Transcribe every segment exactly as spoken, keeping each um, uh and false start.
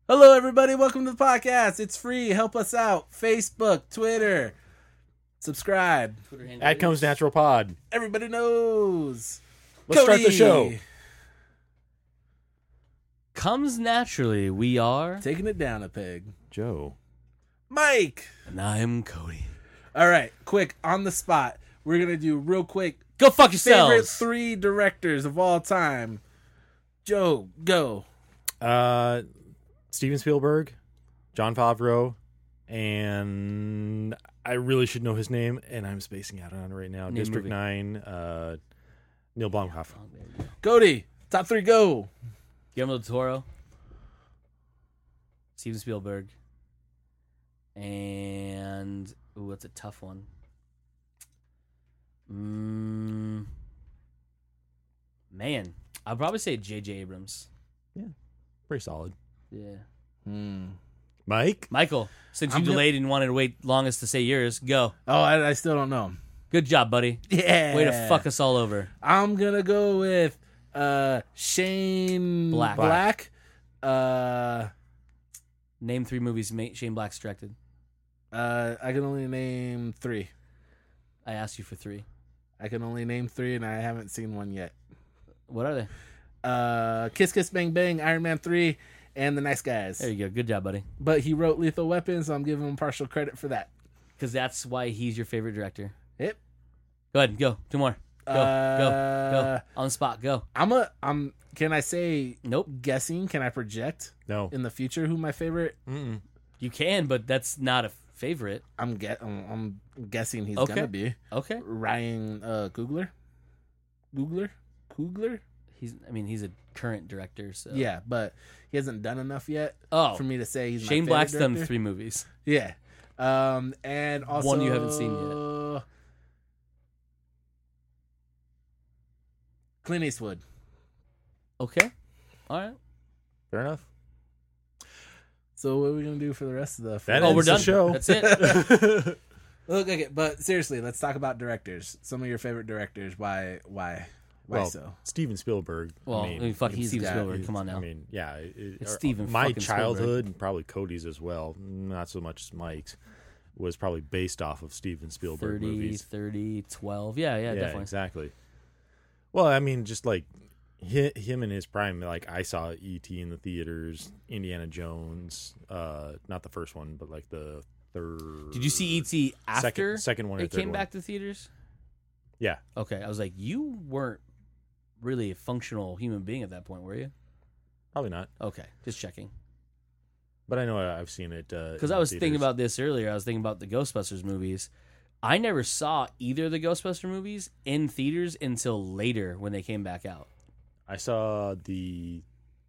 Hello, everybody. Welcome to the podcast. It's free. Help us out. Facebook, Twitter. Subscribe. At Comes Natural Pod. Everybody knows. Let's Cody. start the show. Comes naturally. We are. Taking it down a peg. Joe. Mike. And I'm Cody. All right. Quick, on the spot. We're going to do real quick. Go fuck Favorite yourselves. three directors of all time. Joe, go. Uh, Steven Spielberg, Jon Favreau, and I really should know his name, and I'm spacing out on it right now. Name District movie. nine, uh, Neil Blomkamp. Cody, top three, go. Guillermo del Toro. Steven Spielberg. And... Ooh, that's a tough one. Mm, man. I'd probably say J J Abrams. Pretty solid. Yeah. Hmm. Mike? Michael, since you I'm gonna- delayed and wanted to wait longest to say yours, go. Oh, I, I still don't know. Good job, buddy. Yeah. Way to fuck us all over. I'm going to go with uh, Shane Black. Black. Uh, Name three movies Ma- Shane Black's directed. uh, I can only name three. I asked you for three. I can only name three, and I haven't seen one yet. What are they? Uh, Kiss Kiss Bang Bang, Iron Man three, and The Nice Guys. There you go. Good job, buddy. But he wrote Lethal Weapon, so I'm giving him partial credit for that. Because that's why he's your favorite director. Yep. Go ahead. Go. Two more. Go. Uh, go. Go. On the spot. Go. I'm a. I'm. Can I say? Nope. Guessing. Can I project No. in the future who my favorite? Mm-mm. You can, but that's not a favorite. I'm get. I'm, I'm guessing he's Okay. gonna be Okay. Ryan uh, Coogler. Coogler. Coogler. He's. I mean, he's a current director. So. Yeah, but he hasn't done enough yet Oh. for me to say he's my Shane favorite Black's done director. three movies. Yeah. Um, and also One you haven't seen yet. Clint Eastwood. Okay. All right. Fair enough. So what are we gonna do for the rest of the? That Oh, ends we're the done. show. That's it. Look, okay, but seriously, let's talk about directors. Some of your favorite directors. Why? Why? Why Well, so? Steven Spielberg. Well, I I mean, mean, fucking he's Steven got- Spielberg. he's- Come on now. I mean, yeah. It, It's or- Steven My fucking childhood, Spielberg. and probably Cody's as well, not so much as Mike's, was probably based off of Steven Spielberg thirty, movies. thirty, twelve. Yeah, yeah, Yeah, definitely. exactly. Well, I mean, just like hi- him in his prime, like I saw E T in the theaters, Indiana Jones, uh, not the first one, but like the third. Did you see E T after second, second one? Or it third came one. back to theaters? Yeah, Okay, I was like, you weren't really a functional human being at that point, were you? probably not, Okay, just checking. but I know I've seen it. Because Because I was thinking about this earlier. I was thinking about the Ghostbusters movies. I never saw either of the Ghostbuster movies in theaters until later when they came back out. I saw the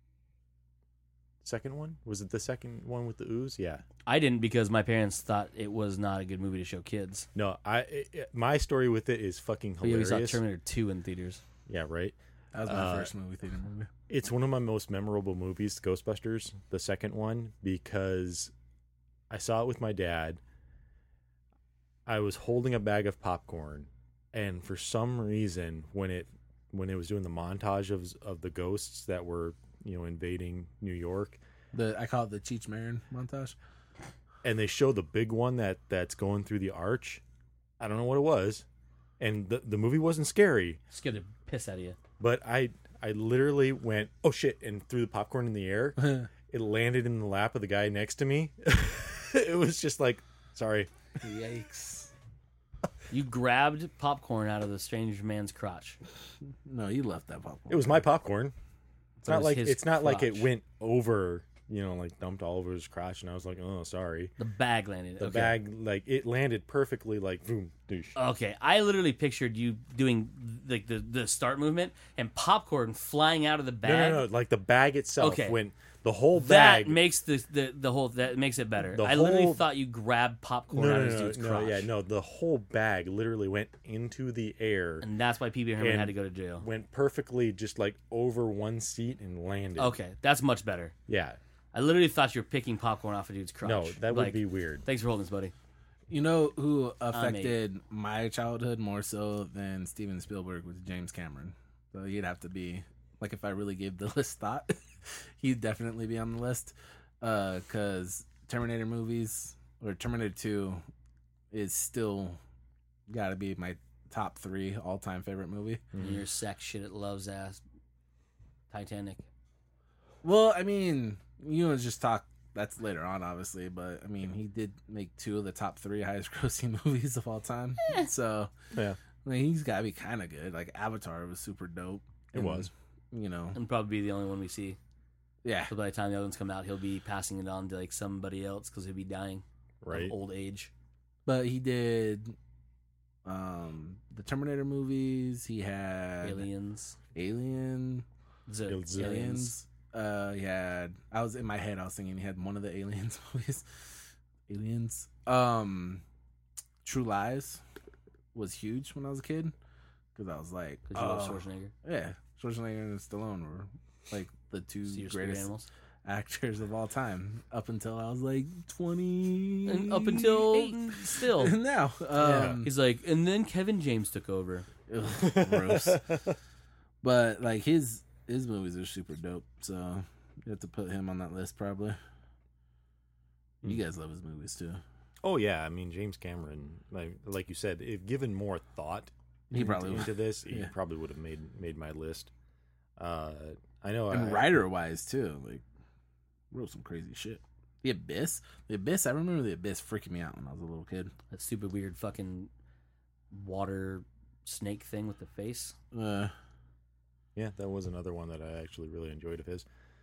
second one. Was it the second one with the ooze? Yeah. I didn't because my parents thought it was not a good movie to show kids. No, I. It, it- my story with it is fucking But yeah, we hilarious. saw Terminator two in theaters. Yeah, right. That was my uh, first movie theater movie. It's one of my most memorable movies, Ghostbusters, the second one, because I saw it with my dad. I was holding a bag of popcorn, and for some reason, when it when it was doing the montage of of the ghosts that were, you know, invading New York, The I call it the Cheech Marin montage. and they show the big one that that's going through the arch, I don't know what it was, and the the movie wasn't scary, Scared the piss out of you. but I I literally went, oh shit, and threw the popcorn in the air. It landed in the lap of the guy next to me. It was just like, sorry. Yikes! You grabbed popcorn out of the strange man's crotch. No, you left that popcorn. It was my popcorn. It's It not was like his it's not like it crotch. went over, you know, like dumped all over his crotch, and I was like, oh, sorry. The bag landed. The okay. bag, like it landed perfectly, like boom, douche. Okay, I literally pictured you doing like the, the start movement and popcorn flying out of the No, bag. no, no, like the bag itself Okay. went the whole That bag. makes the, the the whole that makes it better. The I literally whole- thought you grabbed popcorn no, out no, of this no, dude's no, crotch. yeah, no. The whole bag literally went into the air, And that's why P B Herman And- had to go to jail. went perfectly just like over one seat and landed. Okay, that's much better. Yeah. I literally thought you were picking popcorn off a dude's crotch. No, that would Like, be weird. Thanks for holding this, buddy. You know who mate. affected my childhood more so than Steven Spielberg was James Cameron. So he'd have to be like if I really gave the list thought, he'd definitely be on the list. Uh, cause Terminator movies or Terminator Two is still got to be my top three all time favorite movie. And your sex shit it loves ass Titanic. Well, I mean, you know, just talk. That's later on, obviously, but I mean, he did make two of the top three highest grossing movies of all time. So, Yeah. I mean, he's got to be kind of good. Like Avatar was super dope. It And, was. You know, And probably be the only one we see. yeah. So by the time the other ones come out, he'll be passing it on to like somebody else because he'll be dying Right. of old age. But he did um the Terminator movies. He had Aliens. Alien, Z- Aliens. Aliens. Uh, he had. I was in my head. I was thinking he had one of the Aliens movies. Aliens. Um, True Lies was huge when I was a kid because I was like, Because you love oh, Schwarzenegger. yeah, Schwarzenegger and Stallone were like the two See your spirit greatest animals. actors of all time up until I was like twenty. And up until still. now. Um, He's like, and then Kevin James took over. ugh, gross. But like his his movies are super dope, so you have to put him on that list probably. You guys love his movies too. Oh yeah, I mean James Cameron, like like you said, if given more thought He probably into, would. into this, he Yeah. probably would have made made my list. Uh, I know, And I, writer wise too, like wrote some crazy shit. The Abyss, The Abyss. I remember The Abyss freaking me out when I was a little kid. That stupid weird fucking water snake thing with the face. Uh, Yeah, that was another one that I actually really enjoyed of his.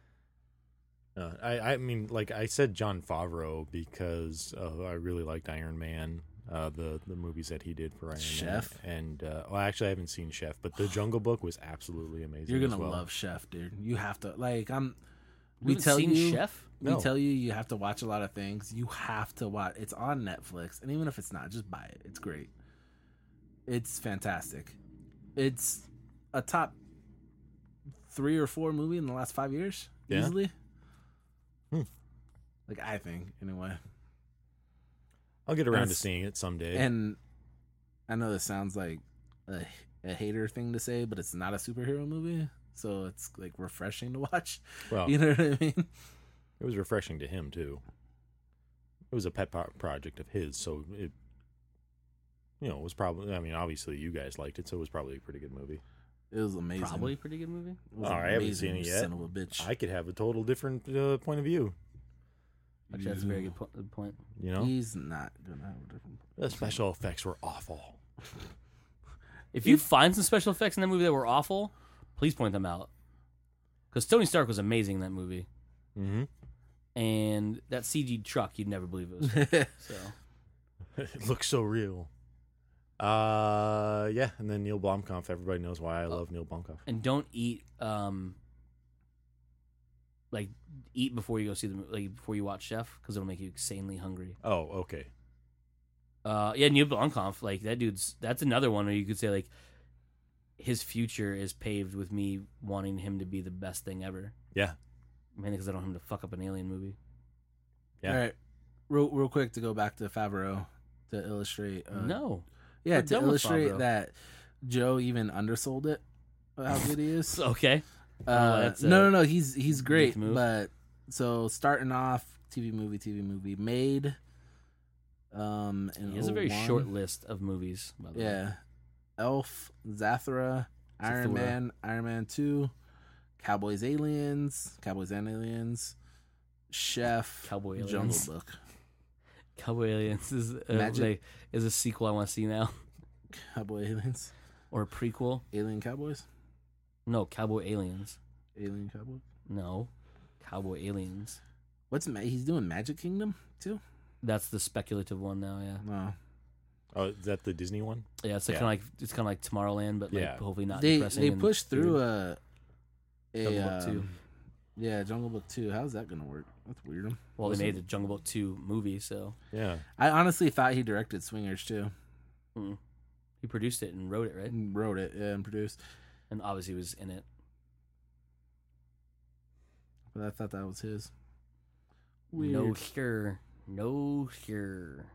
Uh, I, I mean, like I said, Jon Favreau because uh, I really liked Iron Man, uh, the the movies that he did for Iron Chef? Man, and uh, well, actually, I haven't seen Chef, but The Jungle Book was absolutely amazing. you're gonna as well. love Chef, dude. You have to like. I'm. You We haven't tell seen you. Chef? We No. tell you you have to watch a lot of things. You have to watch. It's on Netflix, and even if it's not, just buy it. It's great. It's fantastic. It's a top three or four movie in the last five years, Yeah? easily. Hmm. Like I think, anyway. I'll get around to That's- seeing it someday. And I know this sounds like a, a hater thing to say, but it's not a superhero movie, so it's like refreshing to watch. well, You know what I mean? it was refreshing to him too. It was a pet pro- project of his, so it, you know, it was probably. I mean, obviously, you guys liked it, so it was probably a pretty good movie. It was amazing. Probably a pretty good movie. It was Oh, I haven't amazing, seen it you yet. Son of a bitch. I could have a total different uh, point of view. Actually, that's a very good, po- good point. You know, He's not gonna have a different. the special effects were awful. If you find some special effects in that movie that were awful, please point them out. Because Tony Stark was amazing in that movie. Mm-hmm. And that C G truck, you'd never believe it was fake. So It looks so real. Uh, yeah, and then Neil Blomkamp. Everybody knows why I love Neil Blomkamp. and don't eat um like eat before you go see the mo- like before you watch Chef because it'll make you insanely hungry. Oh, okay. Uh, yeah, Neil Blomkamp, like that dude's. That's another one where you could say like his future is paved with me wanting him to be the best thing ever. Yeah. Mainly because I don't want him to fuck up an alien movie. Yeah. All right, real real quick to go back to Favreau to illustrate. Uh, no, yeah, we're to done with illustrate Favreau. that Joe even undersold it. How good he is. okay. Uh, that's a no, no, no. He's he's great. move. But so starting off, T V movie, T V movie, Made. Um, in He has a very oh one. short list of movies. By the way. Yeah, Elf, Zathura, Iron Zathura. Man, Iron Man Two, Cowboys, Aliens, Cowboys and Aliens, Chef, Cowboy Jungle Aliens. Book, Cowboy Aliens is uh, Magic- like, is a sequel I want to see now Cowboy Aliens, or a prequel. Alien Cowboys, No, Cowboy Aliens. Alien Cowboys. No, Cowboy Aliens. What's ma- he's doing? Magic Kingdom too? That's the speculative one now. Yeah, No, Oh, is that the Disney one? yeah. It's Yeah. kind of like it's kind of like Tomorrowland, but like Yeah. hopefully not. they depressing they and pushed through weird. a a Jungle Book um, two. yeah Jungle Book Two. How's that gonna work? That's weird. Well, they made the Jungle Book two movie, so Yeah. I honestly thought he directed Swingers too. mm. he produced it and wrote it, right? Wrote it, yeah, and produced. And obviously was in it. But I thought that was his. No Weird. here, no here.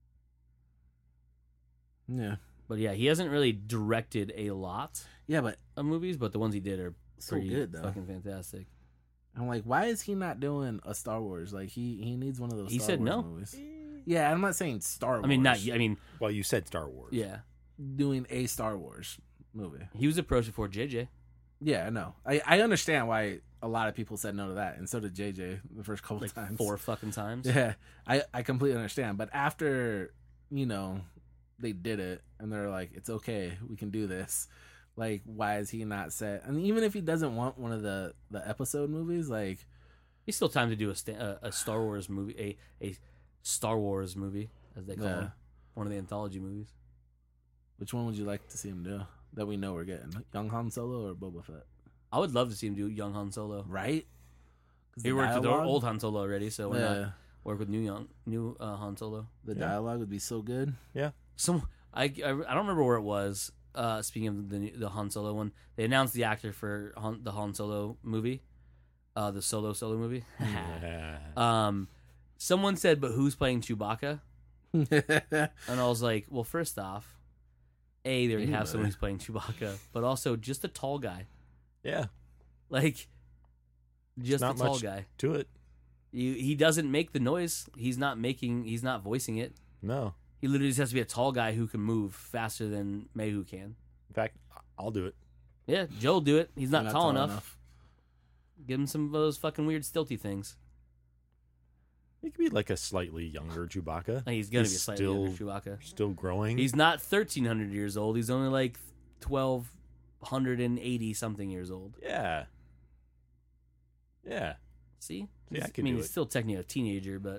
Yeah. But yeah, he hasn't really directed a lot Yeah, but of movies, but the ones he did are so pretty good though. fucking fantastic. I'm like, why is he not doing a Star Wars? Like he he needs one of those. He Star said Wars no. movies. Yeah, I'm not saying Star Wars. I mean, not. I mean, Well, you said Star Wars. yeah. doing a Star Wars movie. He was approached before J J. Yeah, I know. I, I understand why a lot of people said no to that, and so did J J the first couple Like times. four fucking times. Yeah, I, I completely understand. But after, you know, they did it, and they're like, it's okay, we can do this. Like, why is he not set? And even if he doesn't want one of the, the episode movies, like... He's still time to do a, sta- a, a Star Wars movie, a, a Star Wars movie, as they call Yeah. it. One of the anthology movies. Which one would you like to see him do that we know we're getting? Young Han Solo or Boba Fett? I would love to see him do young Han Solo. Right? 'Cause He the worked with the dialogue- old Han Solo already, so why Yeah, not work with new young new uh, Han Solo? the Yeah. dialogue would be so good. Some I, I, I don't remember where it was. Uh, speaking of the the Han Solo one, they announced the actor for Han, the Han Solo movie, uh, the Solo Solo movie. Yeah. um, someone said, "But who's playing Chewbacca?" And I was like, "Well, first off, a they already have someone Anybody. who's playing Chewbacca, but also just a tall guy, yeah. like just a not tall much- guy. To it. You, he doesn't make the noise. He's not making. He's not voicing it. No. He literally just has to be a tall guy who can move faster than Mayhew can. In fact, I'll do it. Yeah, Joe'll do it. He's not, Not tall, tall enough. enough. Give him some of those fucking weird stilty things. He could be like a slightly younger Chewbacca. Like, he's gonna He's be a slightly still, younger Chewbacca. Still growing. He's not thirteen hundred years old. He's only like twelve eighty something years old. Yeah. Yeah. See? Yeah, I He's- could mean, do he's it. still technically a teenager, but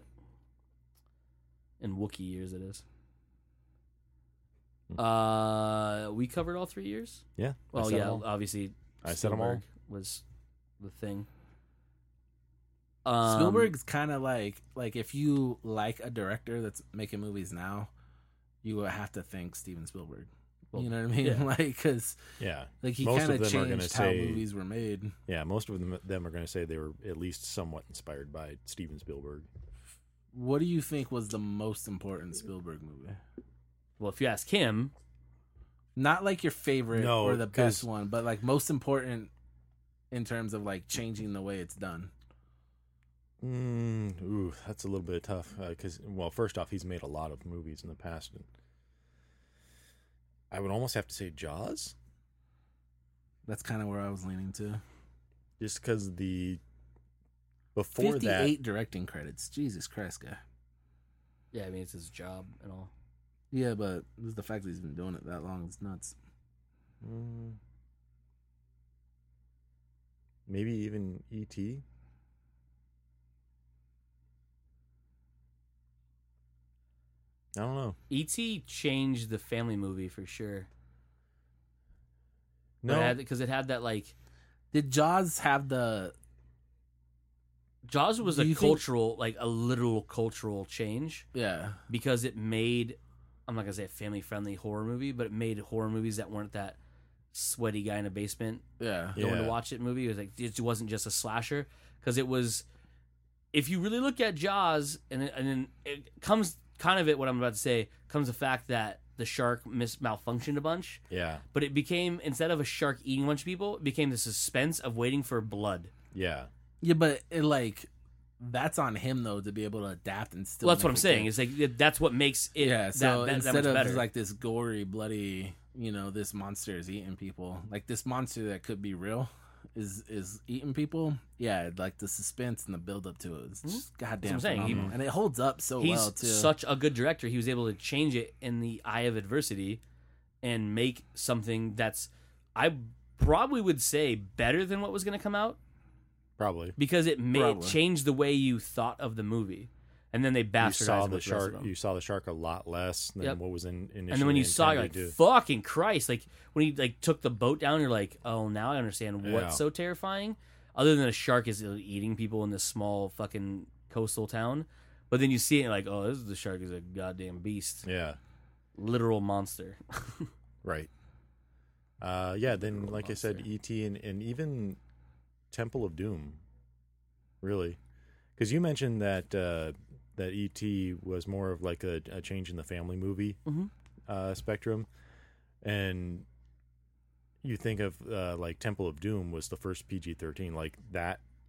in Wookiee years it is. Hmm. Uh, we covered all three years. Yeah. I Well, said yeah, them all. obviously. I said 'em all. Spielberg was the thing. Um, Spielberg's kind of like like if you like a director that's making movies now, you would have to think Steven Spielberg. Well, you know what I mean? yeah. Like because Yeah. like he Most kind of of them are gonna changed how say- movies were made. Yeah. Most of them, them are going to say they were at least somewhat inspired by Steven Spielberg. What do you think was the most important Spielberg movie? Well, if you ask him, Not like your favorite No, or the 'cause- best one, but like most important in terms of like changing the way it's done. Mm, ooh, that's a little bit tough because, well, first off, he's made a lot of movies in the past. And I would almost have to say Jaws, That's kind of where I was leaning to. just because the before fifty-eight directing credits. Jesus Christ, guy. yeah, I mean it's his job and all. Yeah, but just the fact that he's been doing it that long is nuts. that, mm, maybe even E T. I don't know. E T changed the family movie for sure. No, because it, it had that like Did Jaws have the? Jaws was Do a you think- cultural, like a literal cultural change Yeah, because it made. I'm not gonna say a family friendly horror movie, but it made horror movies that weren't that sweaty guy in a basement yeah, Yeah. going to watch it movie. It was like it wasn't just a slasher because it was. If you really look at Jaws, and then, and then it comes kind of it what I'm about to say comes the fact that the shark mis- malfunctioned a bunch, yeah, but it became instead of a shark eating a bunch of people, it became the suspense of waiting for blood. yeah, yeah. But it like that's on him though to be able to adapt and still. Well, that's what make I'm it saying. good. It's like it- that's what makes it. Yeah, so that, that, instead that much of better. just like this gory, bloody, you know, this monster is eating people. Like this monster that could be real is is eating people. Yeah, like the suspense and the build up to it is just goddamn I'm saying. He- phenomenal. and it holds up so he's well too. such a good director. He was able to change it in the eye of adversity and make something that's I probably would say better than what was going to come out probably. because it made Probably. changed the way you thought of the movie, and then they You bastardized saw it the with the rest of shark. them. You saw the shark a lot less than Yep. what was in initially. And then when you saw, it, you're like, intended to. "Fucking Christ!" Like when he like took the boat down, you're like, "Oh, now I understand what's Yeah. so terrifying." Other than a shark is eating people in this small fucking coastal town, but then you see it, and you're like, "Oh, this is the shark is a goddamn beast, Yeah, literal monster." right. Uh, yeah. Then, Literal like I said, monster. E T and, and even Temple of Doom, really, because you mentioned that uh, that E T was more of like a, a change in the family movie Mhm. uh, spectrum, and you think of uh, like Temple of Doom was the first P G thirteen, like that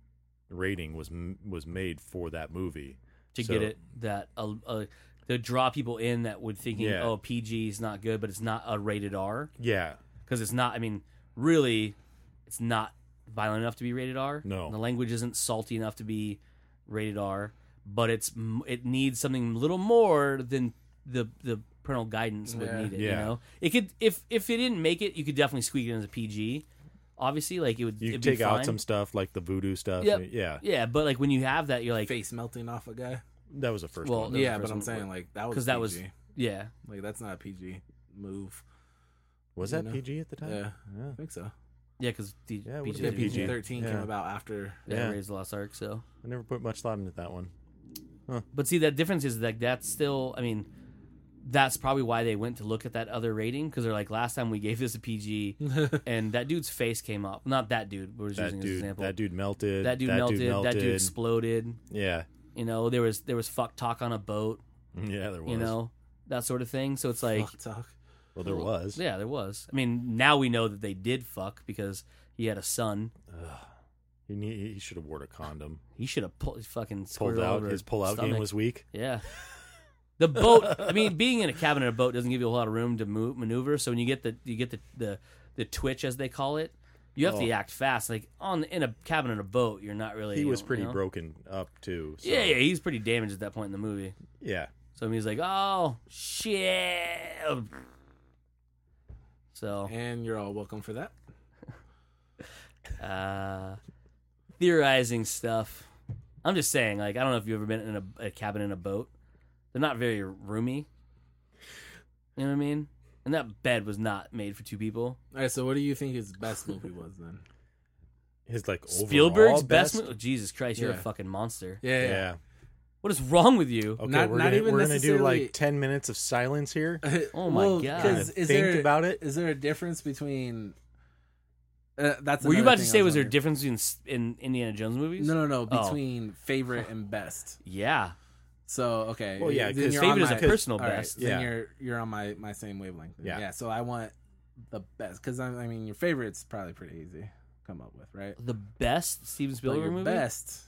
rating was m- was made for that movie to So- get it that uh, uh, to draw people in that would thinking, Yeah. oh, P G is not good, but it's not a rated R Yeah, because it's not. I mean, really, it's not violent enough to be rated R. No. The language isn't salty enough to be rated R, but it's m- it needs something a little more than the the parental guidance would Yeah. need it. Yeah. You know, it could if if it didn't make it, you could definitely squeak it as a P G. Obviously, like it would. you it'd take be out fine. some stuff like the voodoo stuff. Yep. Yeah, Yeah, but like when you have that, you're like, Face melting off a guy. that was the first Well, one. that was Yeah, the but first I'm one. saying like that was because that was P G. yeah. Like that's not a P G move. Was you that know? P G at the time? Yeah, yeah. I think so. Yeah, because the Yeah, it P would've G Yeah, been P P G G. thirteen Yeah. came about after. yeah, Yeah. Raised the Lost Ark. So, I never put much thought into that one. but see, that difference is like that's still. I mean, that's probably why they went to look at that other rating because they're like, last time we gave this a P G, and that dude's face came up. Not that dude. We're just That using as an dude, example. that dude melted. That dude melted. That dude exploded. Yeah, You know, there was there was fuck talk on a boat. yeah, there was. You know, that sort of thing. So it's like, Fuck talk. well, there was. yeah, there was. I mean, now we know that they did fuck because he had a son. He need, he should have worn a condom. He should have pulled fucking Pulled squirted out. over His pull-out game stomach. was weak. Yeah. The boat. I mean, being in a cabin in a boat doesn't give you a whole lot of room to move, maneuver. So when you get the you get the, the, the twitch as they call it, you have to Oh. act fast. Like on in a cabin in a boat, you're not really. He you was know- pretty you know? broken up too. So. Yeah, yeah, he's pretty damaged at that point in the movie. yeah. So he's like, oh shit. So And you're all welcome for that. uh, theorizing stuff. I'm just saying, like, I don't know if you've ever been in a, a cabin in a boat. They're not very roomy. You know what I mean? And that bed was not made for two people. All right, so what do you think his best movie was then? His like overall Spielberg's best, best. movie. Jesus Christ, you're a Yeah. fucking monster. Yeah, Yeah. yeah. What is wrong with you? Okay, Not- we're not gonna even we're gonna do necessarily- like ten minutes of silence here. Oh my Well, God. 'cause Kinda is think there about it. Is there a difference between? Uh, that's. Were you another about to thing say I was there a wondering. difference in, in Indiana Jones movies? No, no, no. Oh. Between favorite and best. Yeah. So okay. Well, yeah, then 'cause you're favorite on is a my- personal all right, best. Then Yeah. you're you're on my my same wavelength. then. Yeah. Yeah. So I want the best because I, I mean your favorite's probably pretty easy to come up with, right? The best Steven But Spielberg your movie? best.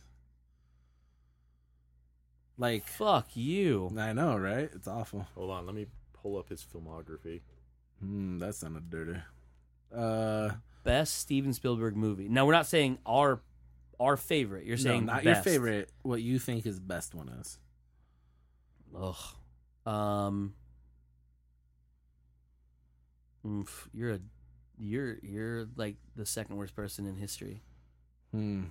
Like Fuck you. I know, right? It's awful. Hold on, let me pull up his filmography. Hmm, that sounded dirty. Uh, Best Steven Spielberg movie. Now, we're not saying our our favorite. You're no, saying not best. your favorite. What you think his best one is? Ugh. Um. oof, you're a, you're you're like the second worst person in history. Hmm.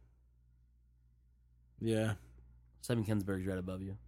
Yeah. Simon Kinberg's right above you.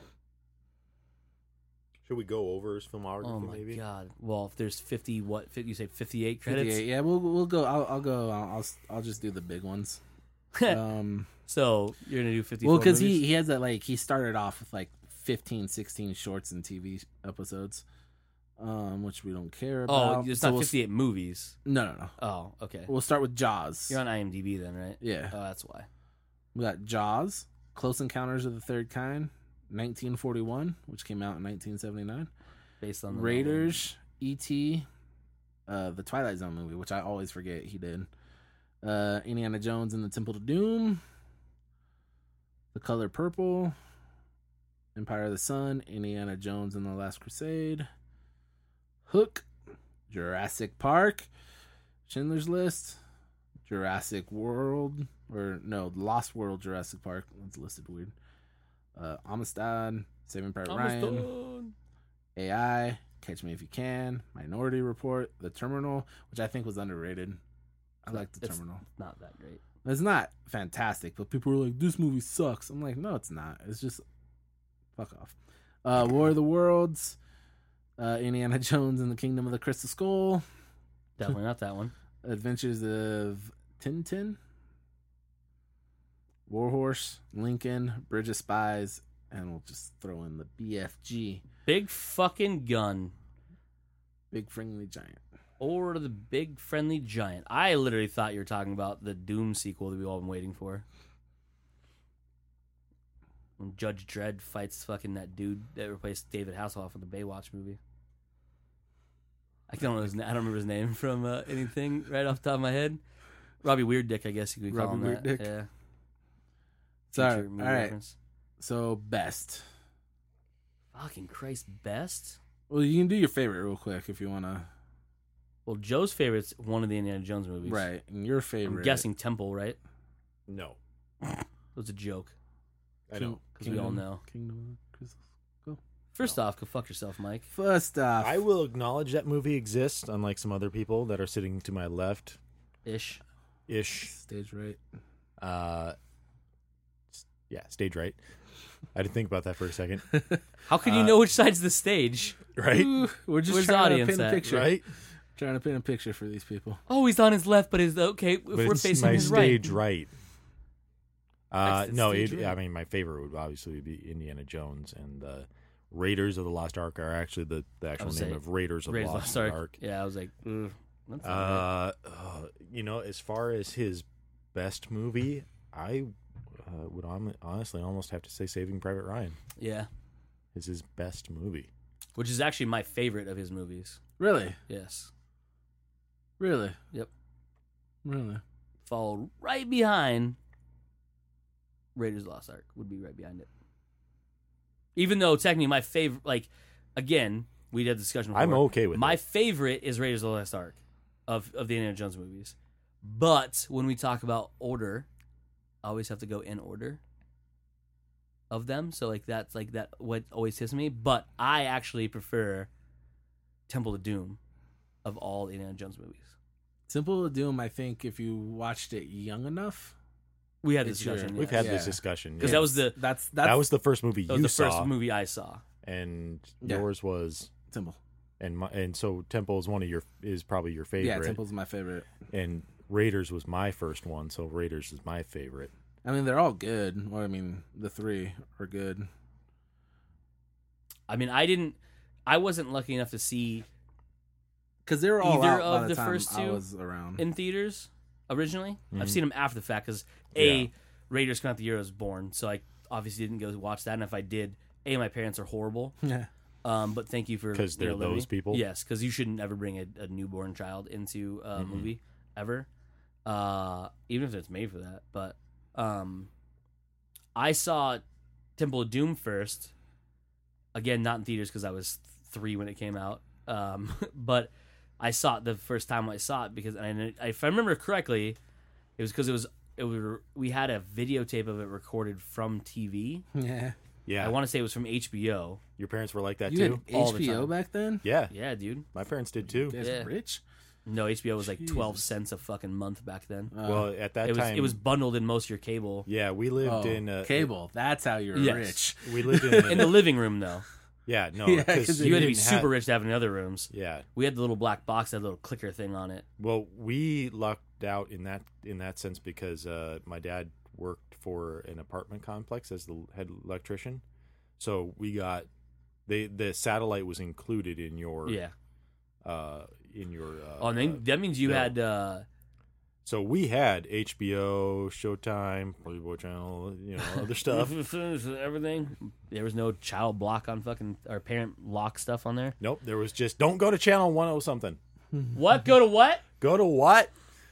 Should we go over his filmography? Oh my maybe? god. Well, if there's fifty, what? fifty, you say fifty-eight credits. fifty-eight. Yeah, we'll we'll go. I'll I'll go. I'll I'll, I'll just do the big ones. Um. So you're gonna do fifty-four. Well, because he movies? he has that like he started off with like fifteen, sixteen shorts and T V episodes, um, which we don't care Oh, about. it's So not we'll- fifty-eight movies. No, no, no. Oh, okay. We'll start with Jaws. You're on IMDb then, right? Yeah, Oh, that's why. we got Jaws, Close Encounters of the Third Kind, nineteen forty-one, which came out in nineteen seventy-nine. Based on the Raiders, E T, uh, the Twilight Zone movie, which I always forget he did. Uh, Indiana Jones and the Temple of Doom, The Color Purple, Empire of the Sun, Indiana Jones and the Last Crusade, Hook, Jurassic Park, Schindler's List, Jurassic World, or no, Lost World Jurassic Park. That's listed weird. Uh, Amistad, Saving Private Ryan, Ryan. A I, Catch Me If You Can, Minority Report, The Terminal, which I think was underrated. I like The It's Terminal. not that great. It's not fantastic, but people are like, this movie sucks. I'm like, no, it's not. It's just fuck off. Uh, War of the Worlds, uh, Indiana Jones and the Kingdom of the Crystal Skull, Definitely not that one. Adventures of Tintin, Warhorse, Lincoln, Bridge of Spies, and we'll just throw in the B F G, Big fucking gun. Big Friendly Giant. Or the Big Friendly Giant. I literally thought you were talking about the Doom sequel that we've all been waiting for. When Judge Dredd fights fucking that dude that replaced David Hasselhoff in the Baywatch movie. I don't know his na- I don't remember his name from uh, anything right off the top of my head. Robbie Weird Dick, I guess you could call Robbie him Weird that. Dick. Yeah. Sorry. future movie All right. reference. So best. Fucking Christ, best. Well, you can do your favorite real quick if you want to. Well, Joe's favorite's one of the Indiana Jones movies. Right, and your favorite. I'm guessing Temple, right? No, It was a joke. I know. Because we all know. Kingdom of Crystal Skull. First off, go fuck yourself, Mike. First off, I will acknowledge that movie exists, unlike some other people that are sitting to my left, Ish. ish. stage right. Uh, s- yeah, stage right. I didn't think about that for a second. How can you Uh, know which side's the stage? Right, Ooh, we're just Where's the trying to audience paint a at? picture. right. Trying to paint a picture for these people. Oh, he's on his left, but his okay. If But we're it's facing my his stage right. right. Uh, That's the no, stage it, right. I mean my favorite would obviously be Indiana Jones, and uh, Raiders of the Lost Ark are actually the, the actual would name say of Raiders of Raiders the of Lost the Lost Ark. Ark. Yeah, I was like, Ugh, that's not right. Uh, uh, you know, as far as his best movie, I uh, would hon- honestly almost have to say Saving Private Ryan Yeah, is his best movie. which is actually my favorite of his movies. Really, Yes, really. Yep. Really. follow right behind Raiders of the Lost Ark. Would be right behind it. Even though technically my favorite, like, again, we had a discussion before. I'm okay with My it. favorite is Raiders of the Lost Ark of, of the Indiana Jones movies. But when we talk about order, I always have to go in order of them. So like that's like that what always hits me. But I actually prefer Temple of Doom of all the Indiana Jones movies. Simple Doom. I think if you watched it young enough, We had this It's your- discussion. We've yes. had this Yeah. discussion Because yeah. that was the that's that's that was the first movie that you was the saw, first movie I saw. and Yeah. yours was, Temple. and my, and so Temple is one of your is probably your Yeah, favorite, Temple's my favorite. and Raiders was my first one, so Raiders is my favorite. I mean, they're all good. Well, I mean, the three are good. I mean, I didn't. I wasn't lucky enough to see Because they were all Either out of by the, the time first I two was around. in theaters originally. Mhm. I've seen them after the fact because a Yeah. Raiders come out the year I was born, so I obviously didn't go watch that. And if I did, a my parents are horrible. yeah. Um, but thank you for 'Cause they're you know, letting those me- people? Yes, because you shouldn't ever bring a, a newborn child into a Mhm. movie ever, uh, even if it's made for that. But um, I saw Temple of Doom first. Again, not in theaters because I was three when it came out. Um, but I saw it the first time I saw it because, and it, if I remember correctly, it was because it was it was we had a videotape of it recorded from T V. Yeah. Yeah, I want to say it was from H B O. your parents were like that You too. had all the H B O time. back then? Yeah, Yeah, dude. my parents did too. You guys Yeah. rich? No, H B O was like twelve Jesus. cents a fucking month back then. Uh, Well, at that it was time, it was bundled in most of your cable. yeah, we lived oh, in uh, cable. That's how you're Yes. rich. We lived in, In the living room though. yeah, no, Yeah, 'cause 'cause You had to be didn't super have- rich to have it in the other rooms. Yeah, We had the little black box that had a little clicker thing on it. well, we lucked out in that in that sense because uh, my dad worked for an apartment complex as the head electrician, so we got they the satellite was included in your Yeah. uh, in your uh, Oh, and then, that means you no. had uh so we had H B O, Showtime, Playboy Channel, you know, other stuff. everything. There was no child block on fucking or parent lock stuff on there. Nope, there was just don't go to channel one oh something. What? Go to what? Go to what?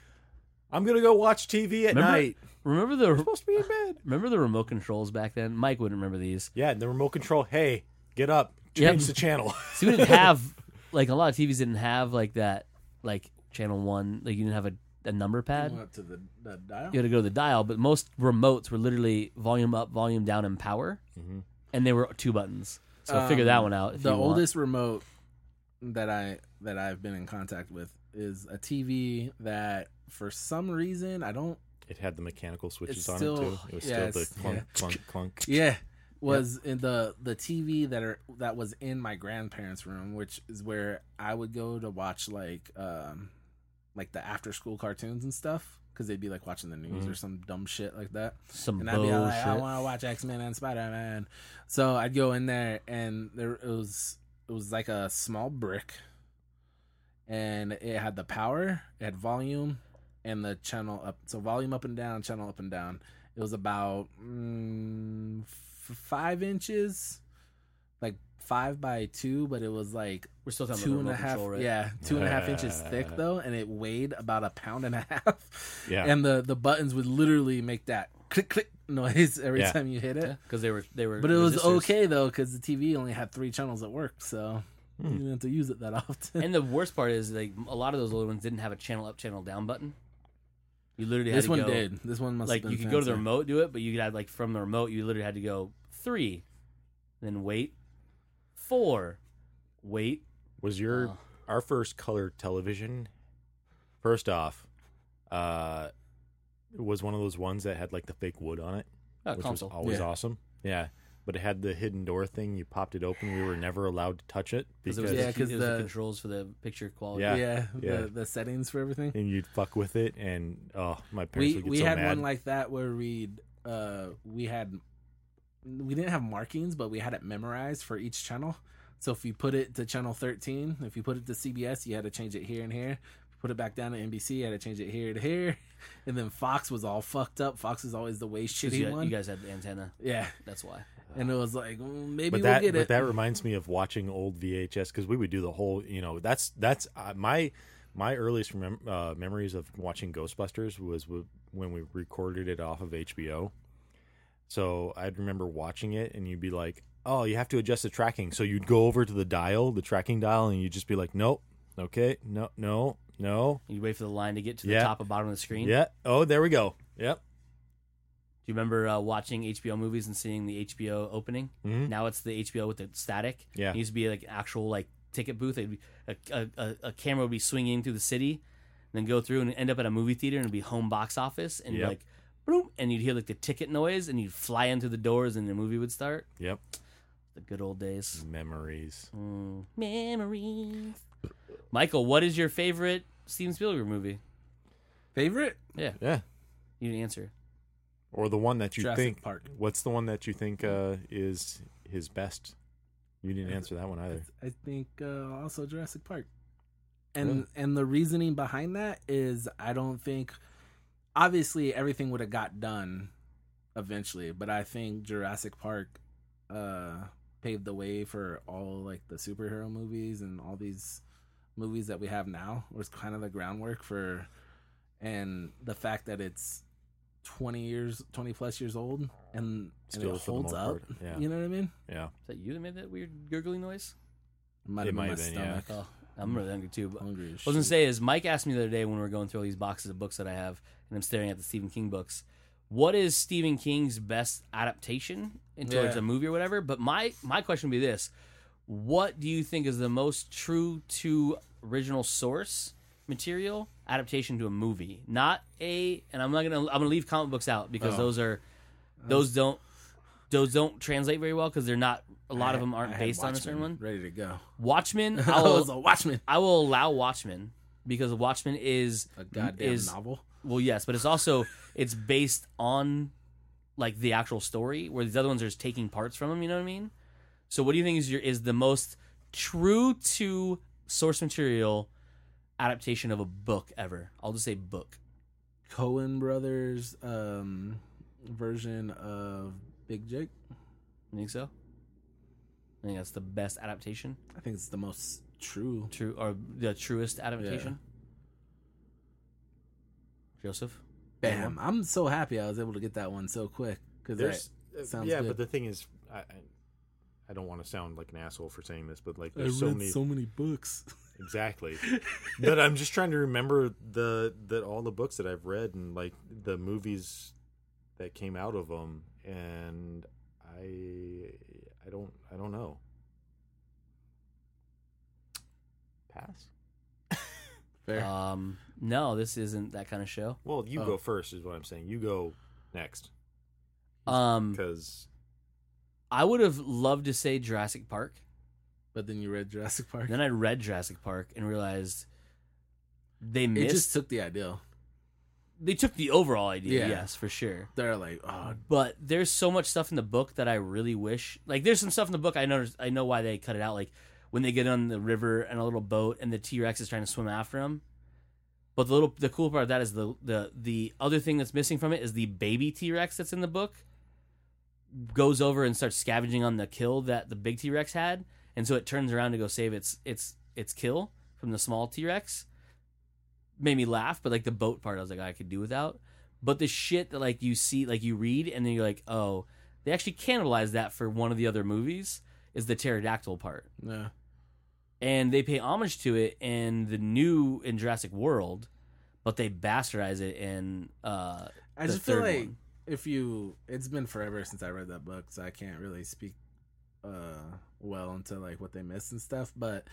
I'm gonna go watch T V at Remember- night. Remember We're the supposed to be in bed. remember the remote controls back then? Mike wouldn't remember these. Yeah, and the remote control. Hey, get up, Yep. change the channel. So we didn't have like a lot of T Vs didn't have like that like channel one. Like you didn't have a, a number pad. Went up to the, the dial. You had to go to the dial, but most remotes were literally volume up, volume down, and power, Mhm. and they were two buttons. So figure Um, that one out. If the you want. oldest remote that I that I've been in contact with is a T V that for some reason I don't It had the mechanical switches It's on still- it too. It was yeah, still the it's- clunk, yeah. clunk, clunk. yeah was in the the T V that are that was in my grandparents' room, which is where I would go to watch like um like the after school cartoons and stuff because they'd be like watching the news Mhm. or some dumb shit like that. Some And I'd be like, I bullshit. want to watch X Men and Spider Man. So I'd go in there, and there it was. It was like a small brick, and it had the power, it had volume, and the channel up. So volume up and down, channel up and down. It was about mm, f- five inches, like five by two, but it was like We're still talking two about and the a remote half. control, right? Yeah, two and a half inches thick though, and it weighed about a pound and a half. Yeah. And the the buttons would literally make that click click noise every Yeah. time you hit it. because they were they were. But it was resistors. okay though because the T V only had three channels that worked, so Hmm. you didn't have to use it that often. And the worst part is like a lot of those older ones didn't have a channel up, channel down button. You literally had this to one go, did. This one must like have you been could go to the fancy. remote, do it, but you could have like from the remote, you literally had to go three, then wait, four, wait. Was your Oh. our first color television? First off, uh, was one of those ones that had like the fake wood on it, Oh, which console. was always Yeah. awesome. Yeah, but it had the hidden door thing. You popped it open. We were never allowed to touch it Because because it was, Yeah, the, 'cause it was the the- controls for the picture quality. Yeah. yeah, yeah. The, the settings for everything. and you'd fuck with it, and oh, my parents We would get we so had mad. one like that where we'd uh we had we didn't have markings, but we had it memorized for each channel. So if you put it to channel thirteen, if you put it to C B S, you had to change it here and here. If you put it back down to N B C, you had to change it here to here. And then Fox was all fucked up. Fox is always the way 'Cause shitty you, had- one. you guys had the antenna. Yeah, That's why. and it was like mm, maybe but we'll that get but it. that reminds me of watching old V H S because we would do the whole. You know, that's that's uh, my my earliest remem- uh, memories of watching Ghostbusters was w- when we recorded it off of H B O. So I'd remember watching it, and you'd be like, "Oh, you have to adjust the tracking." So you'd go over to the dial, the tracking dial, and you'd just be like, "Nope, okay, no, no, no, You wait for the line to get to the Yeah. top and bottom of the screen. yeah, oh, there we go, yep." Do you remember uh, watching H B O movies and seeing the H B O opening? Mhm. Now it's the H B O with the static. Yeah. It used to be like actual like ticket booth. It'd be, a, a, a, a camera would be swinging through the city, and then go through and end up at a movie theater and it'd be home box office and Yep. like, boom, and you'd hear like the ticket noise and you'd fly into the doors and the movie would start. Yep, The good old days. memories. Mm, memories. Michael, what is your favorite Steven Spielberg movie? Favorite? Yeah, Yeah, you didn't answer. or the one that you Jurassic think. Park. What's the one that you think uh, is his best? You didn't answer that one either. I think uh, also Jurassic Park. And Really? and the reasoning behind that is I don't think obviously everything would have got done eventually, but I think Jurassic Park uh paved the way for all like the superhero movies and all these movies that we have now. Was kind of the groundwork for, and the fact that it's twenty years twenty plus years old and, and Still, it for the holds most up. part, yeah. You know what I mean? Yeah. Is that you that made that weird gurgling noise? Might It have been might my have been, yeah. stomach. Oh, I'm really hungry too. But Hungry as what I was gonna shit. say is Mike asked me the other day when we were going through all these boxes of books that I have, and I'm staring at the Stephen King books. What is Stephen King's best adaptation in towards Yeah. a movie or whatever? But my my question would be this: what do you think is the most true to original source material adaptation to a movie? Not a, and I'm not gonna I'm gonna leave comic books out because Oh. those are those don't those don't translate very well because they're not. A lot of them aren't I had based on a certain Watchmen one. ready to go. Watchmen, I I will, was a Watchman. I will allow Watchmen because Watchmen is A goddamn is novel. well, yes, but it's also it's based on like the actual story, where these other ones are just taking parts from them. You know what I mean? So, what do you think is your is the most true to source material adaptation of a book ever? I'll just say book. Coen Brothers um, version of Big Jake. You think so? I think that's the best adaptation, I think it's the most true. true or the truest adaptation. Joseph, Bam! I'm so happy I was able to get that one so quick because There's, uh, sounds yeah, good. but the thing is, I, I, I don't want to sound like an asshole for saying this, but like, I there's read so many so many books. exactly. But I'm just trying to remember the the all the books that I've read and like the movies that came out of them, and I I don't I don't know. Pass. Fair. um, no, this isn't that kind of show. Well, you Oh. go first is what I'm saying. You go next Um, because I would have loved to say Jurassic Park. But then you read Jurassic Park. Then I read Jurassic Park and realized they It missed. just took the ideal. they took the overall idea, Yeah. yes, for sure. They're like, oh, But there's so much stuff in the book that I really wish. Like, there's some stuff in the book I know. I know why they cut it out. Like when they get on the river in a little boat and the T Rex is trying to swim after them. But the little, the cool part of that is the the the other thing that's missing from it is the baby T Rex that's in the book goes over and starts scavenging on the kill that the big T Rex had, and so it turns around to go save its its its kill from the small T Rex. Made me laugh, but like the boat part, I was like, I could do without. But the shit that like you see, like you read, and then you're like, oh, they actually cannibalized that for one of the other movies. Is the pterodactyl part? Yeah. And they pay homage to it in the new in Jurassic World, but they bastardize it in. Uh, I the just feel third like one. if you, it's been forever since I read that book, so I can't really speak uh, well into like what they missed and stuff. But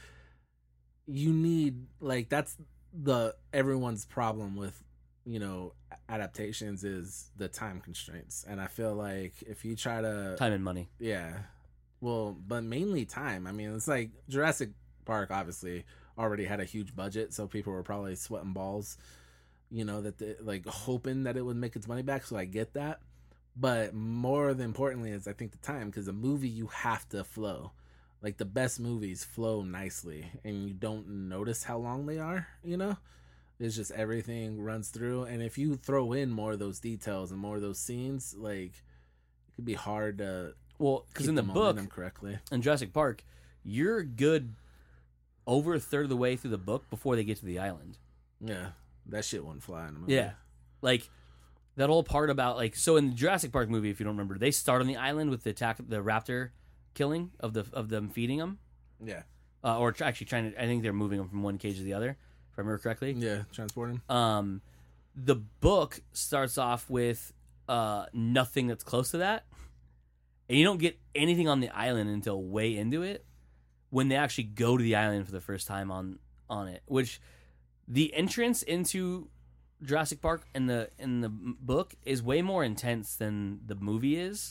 you need like that's the everyone's problem with you know adaptations is the time constraints, and I feel like if you try to Time and money. yeah, well, but mainly time. I mean, it's like Jurassic Park obviously already had a huge budget, so people were probably sweating balls, you know, that they, like hoping that it would make its money back. So I get that, but more than importantly is I think the time, because a movie you have to flow. Like the best movies flow nicely, and you don't notice how long they are. You know, it's just everything runs through, and if you throw in more of those details and more of those scenes, like it could be hard to Well, because keep in the, book, momentum correctly. in Jurassic Park, you're good over a third of the way through the book before they get to the island. Yeah, that shit wouldn't fly in the movie. Yeah, like that whole part about like so in the Jurassic Park movie, if you don't remember, they start on the island with the attack, the raptor killing of the of them feeding them, yeah, uh, or tr- actually trying to. I think they're moving them from one cage to the other, if I remember correctly. yeah. Transport him. Um, the book starts off with uh nothing that's close to that, and you don't get anything on the island until way into it, when they actually go to the island for the first time on on it. Which the entrance into Jurassic Park in the in the m- book is way more intense than the movie is,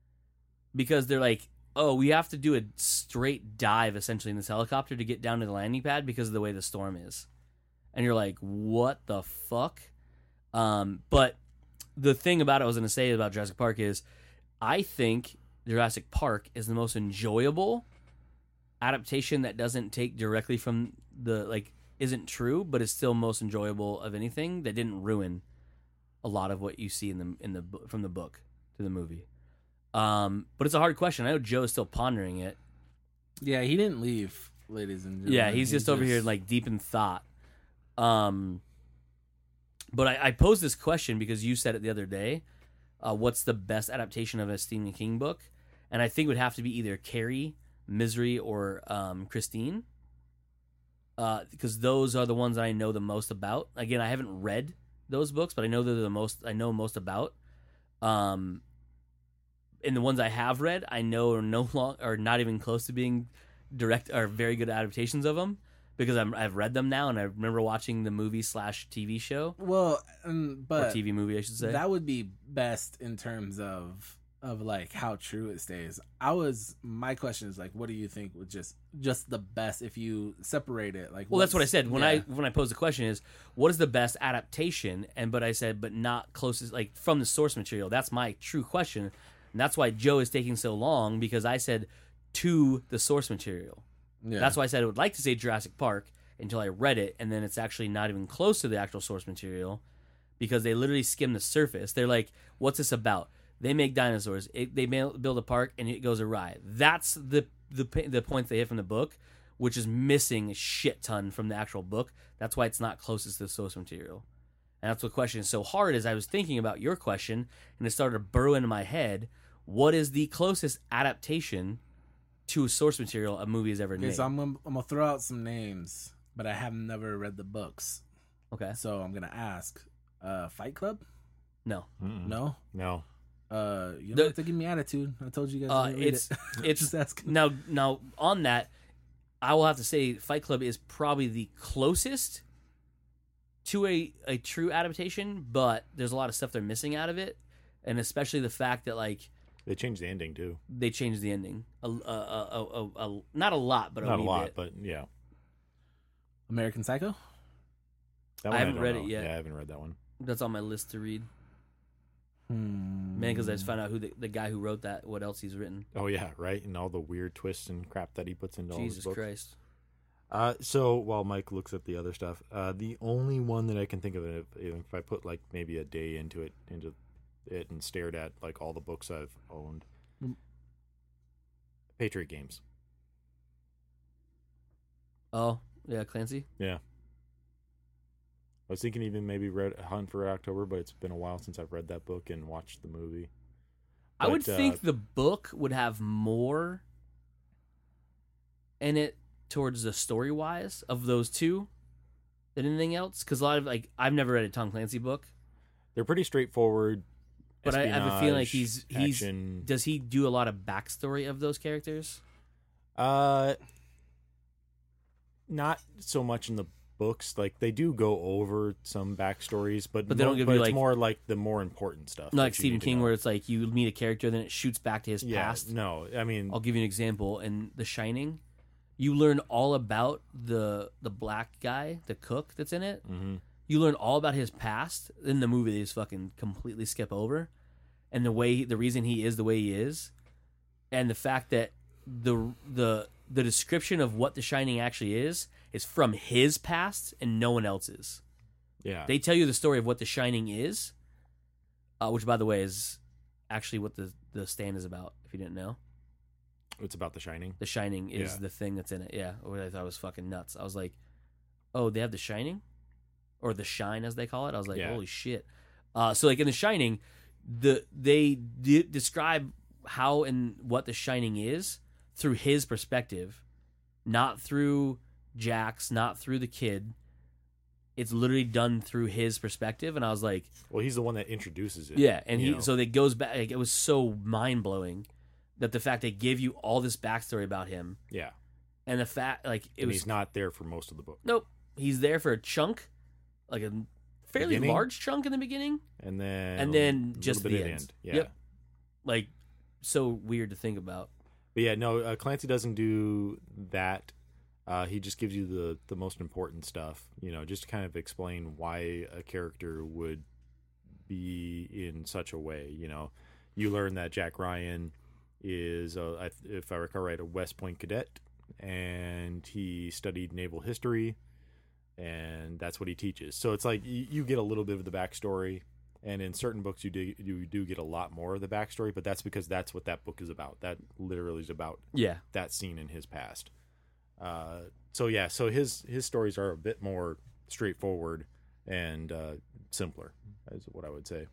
because they're like, oh, we have to do a straight dive essentially in this helicopter to get down to the landing pad because of the way the storm is. And you're like, what the fuck? Um, but the thing about it I was going to say about Jurassic Park is I think Jurassic Park is the most enjoyable adaptation that doesn't take directly from the, like, isn't true, but is still most enjoyable of anything that didn't ruin a lot of what you see in the, in the, bu- from the book to the movie. Um, but it's a hard question. I know Joe is still pondering it. Yeah, he didn't leave, ladies and gentlemen. Yeah, he's just over here like deep in thought. Um, but I, I posed this question because you said it the other day. Uh, what's the best adaptation of a Stephen King book? And I think it would have to be either Carrie, Misery, or um, Christine. Uh, because those are the ones I know the most about. Again, I haven't read those books, but I know they're the most I know most about. Um, and the ones I have read, I know are no long are not even close to being direct or very good adaptations of them, because I'm, I've read them now, and I remember watching the movie slash T V show Well, um, or but T V movie, I should say. that would be best in terms of of like how true it stays. I was my question is like, what do you think would just just the best if you separate it? Like, Well, that's what I what's- said when yeah. I when I posed the question is what is the best adaptation, and but I said but not closest, like from the source material. That's my true question, and that's why Joe is taking so long, because I said to the source material. yeah. That's why I said I would like to say Jurassic Park until I read it, and then it's actually not even close to the actual source material, because they literally skim the surface. They're like, what's this about? They make dinosaurs. It, they ma- build a park, and it goes awry. That's the the p- the points they hit from the book, which is missing a shit ton from the actual book. That's why it's not closest to the source material. And that's what the question is so hard, is I was thinking about your question, and it started to burrow into my head. What is the closest adaptation to source material a movie has ever Okay, made? so I'm gonna, I'm gonna throw out some names, but I have never read the books, Okay. so I'm gonna ask. Uh, Fight Club? No. Mm-mm. No. No. Uh, you don't The- have to give me attitude. I told you guys. Uh, to read it's it. it's just asking. now now on that, I will have to say Fight Club is probably the closest to a, a true adaptation, but there's a lot of stuff they're missing out of it, and especially the fact that like They changed the ending too. they changed the ending a, a, a, a, a, a not a lot, but a Not a wee lot, bit. but yeah. American Psycho. That I one haven't don't read know. it yet. Yeah, I haven't read that one. That's on my list to read. Hmm. Man, because I just found out who the, the guy who wrote that, what else he's written. Oh yeah, right, and all the weird twists and crap that he puts into all his Jesus books. Christ. Uh, so while Mike looks at the other stuff, uh, the only one that I can think of, if, if I put like maybe a day into it, into it, and stared at like all the books I've owned, Mm. Patriot Games. Oh, yeah, Clancy? Yeah. I was thinking even maybe read Hunt for Red October, but it's been a while since I've read that book and watched the movie. I would But, uh, think the book would have more in it towards the story wise of those two than anything else. Because a lot of like I've never read a Tom Clancy book, they're pretty straightforward. but I have a feeling like espionage, he's he's action. does he do a lot of backstory of those characters? Uh, not so much in the books. Like they do go over some backstories, but But they don't mo- give but you, it's like- more like the more important stuff. Not like that you Stephen need to King, know. where it's like you meet a character, then it shoots back to his yeah, past. no, I mean, I'll give you an example. In The Shining, you learn all about the the black guy, the cook that's in it. mhm. You learn all about his past. In the movie, they just fucking completely skip over, and the way the reason he is the way he is, and the fact that the the the description of what The Shining actually is is from his past and no one else's. yeah, They tell you the story of what The Shining is, uh, which, by the way, is actually what the the stand is about. If you didn't know. it's about The Shining. The Shining is Yeah. the thing that's in it. Yeah, which I thought was fucking nuts. I was like, oh, they have The Shining? Or The Shine, as they call it. I was like, Yeah. holy shit. Uh, so, like, in The Shining, the they de- describe how and what The Shining is through his perspective, not through Jack's, not through the kid. It's literally done through his perspective. And I was like, Well, he's the one that introduces it. yeah. And you he, know? so it goes back. Like, it was so mind blowing that the fact they give you all this backstory about him. yeah, And the fact, like, it and was he's not there for most of the book, nope. He's there for a chunk, like a fairly Beginning? large chunk in the beginning, and then and then a little just bit the at end. Yeah, Yep. Like, so weird to think about. but yeah, no, uh, Clancy doesn't do that. Uh, he just gives you the the most important stuff, you know, just to kind of explain why a character would be in such a way. You know, you learn that Jack Ryan is, a, I- if I recall right, a West Point cadet, and he studied naval history, and that's what he teaches. So it's like you, you get a little bit of the backstory, and in certain books you do you do get a lot more of the backstory, but that's because that's what that book is about. That literally is about Yeah, that scene in his past. Uh, so yeah, so his his stories are a bit more straightforward and uh, simpler, is what I would say.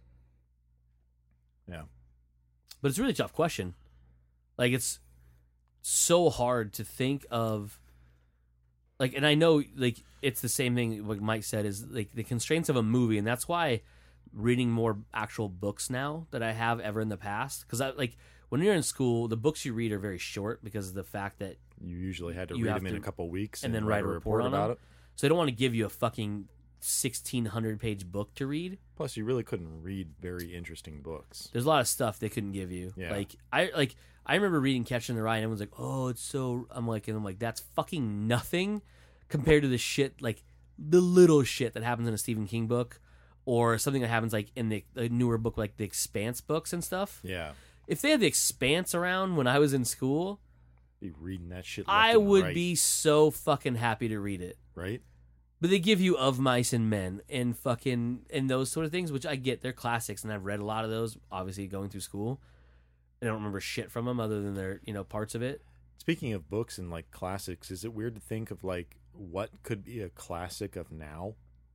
Yeah, but it's a really tough question. Like, it's so hard to think of. Like, and I know, like, it's the same thing. Like Mike said, is like the constraints of a movie, and that's why reading more actual books now that I have ever in the past. Because I like when you're in school, the books you read are very short because of the fact that. you usually had to You read have them in to- a couple weeks and then write a report on about them. it. So they don't want to give you a fucking sixteen hundred page book to read. Plus, you really couldn't read very interesting books. There's a lot of stuff they couldn't give you. Yeah. Like I like I remember reading Catcher in the Rye, and everyone's like, "Oh, it's so." I'm like, and I'm like, that's fucking nothing compared to the shit, like the little shit that happens in a Stephen King book, or something that happens like in the, the newer book, like the Expanse books and stuff. Yeah, If they had the Expanse around when I was in school, be reading that shit. left I and would right, be so fucking happy to read it. right. But they give you Of Mice and Men and fucking and those sort of things, which I get. They're classics, and I've read a lot of those. Obviously, going through school, I don't remember shit from them other than their you know parts of it. Speaking of books and like classics, is it weird to think of like what could be a classic of now?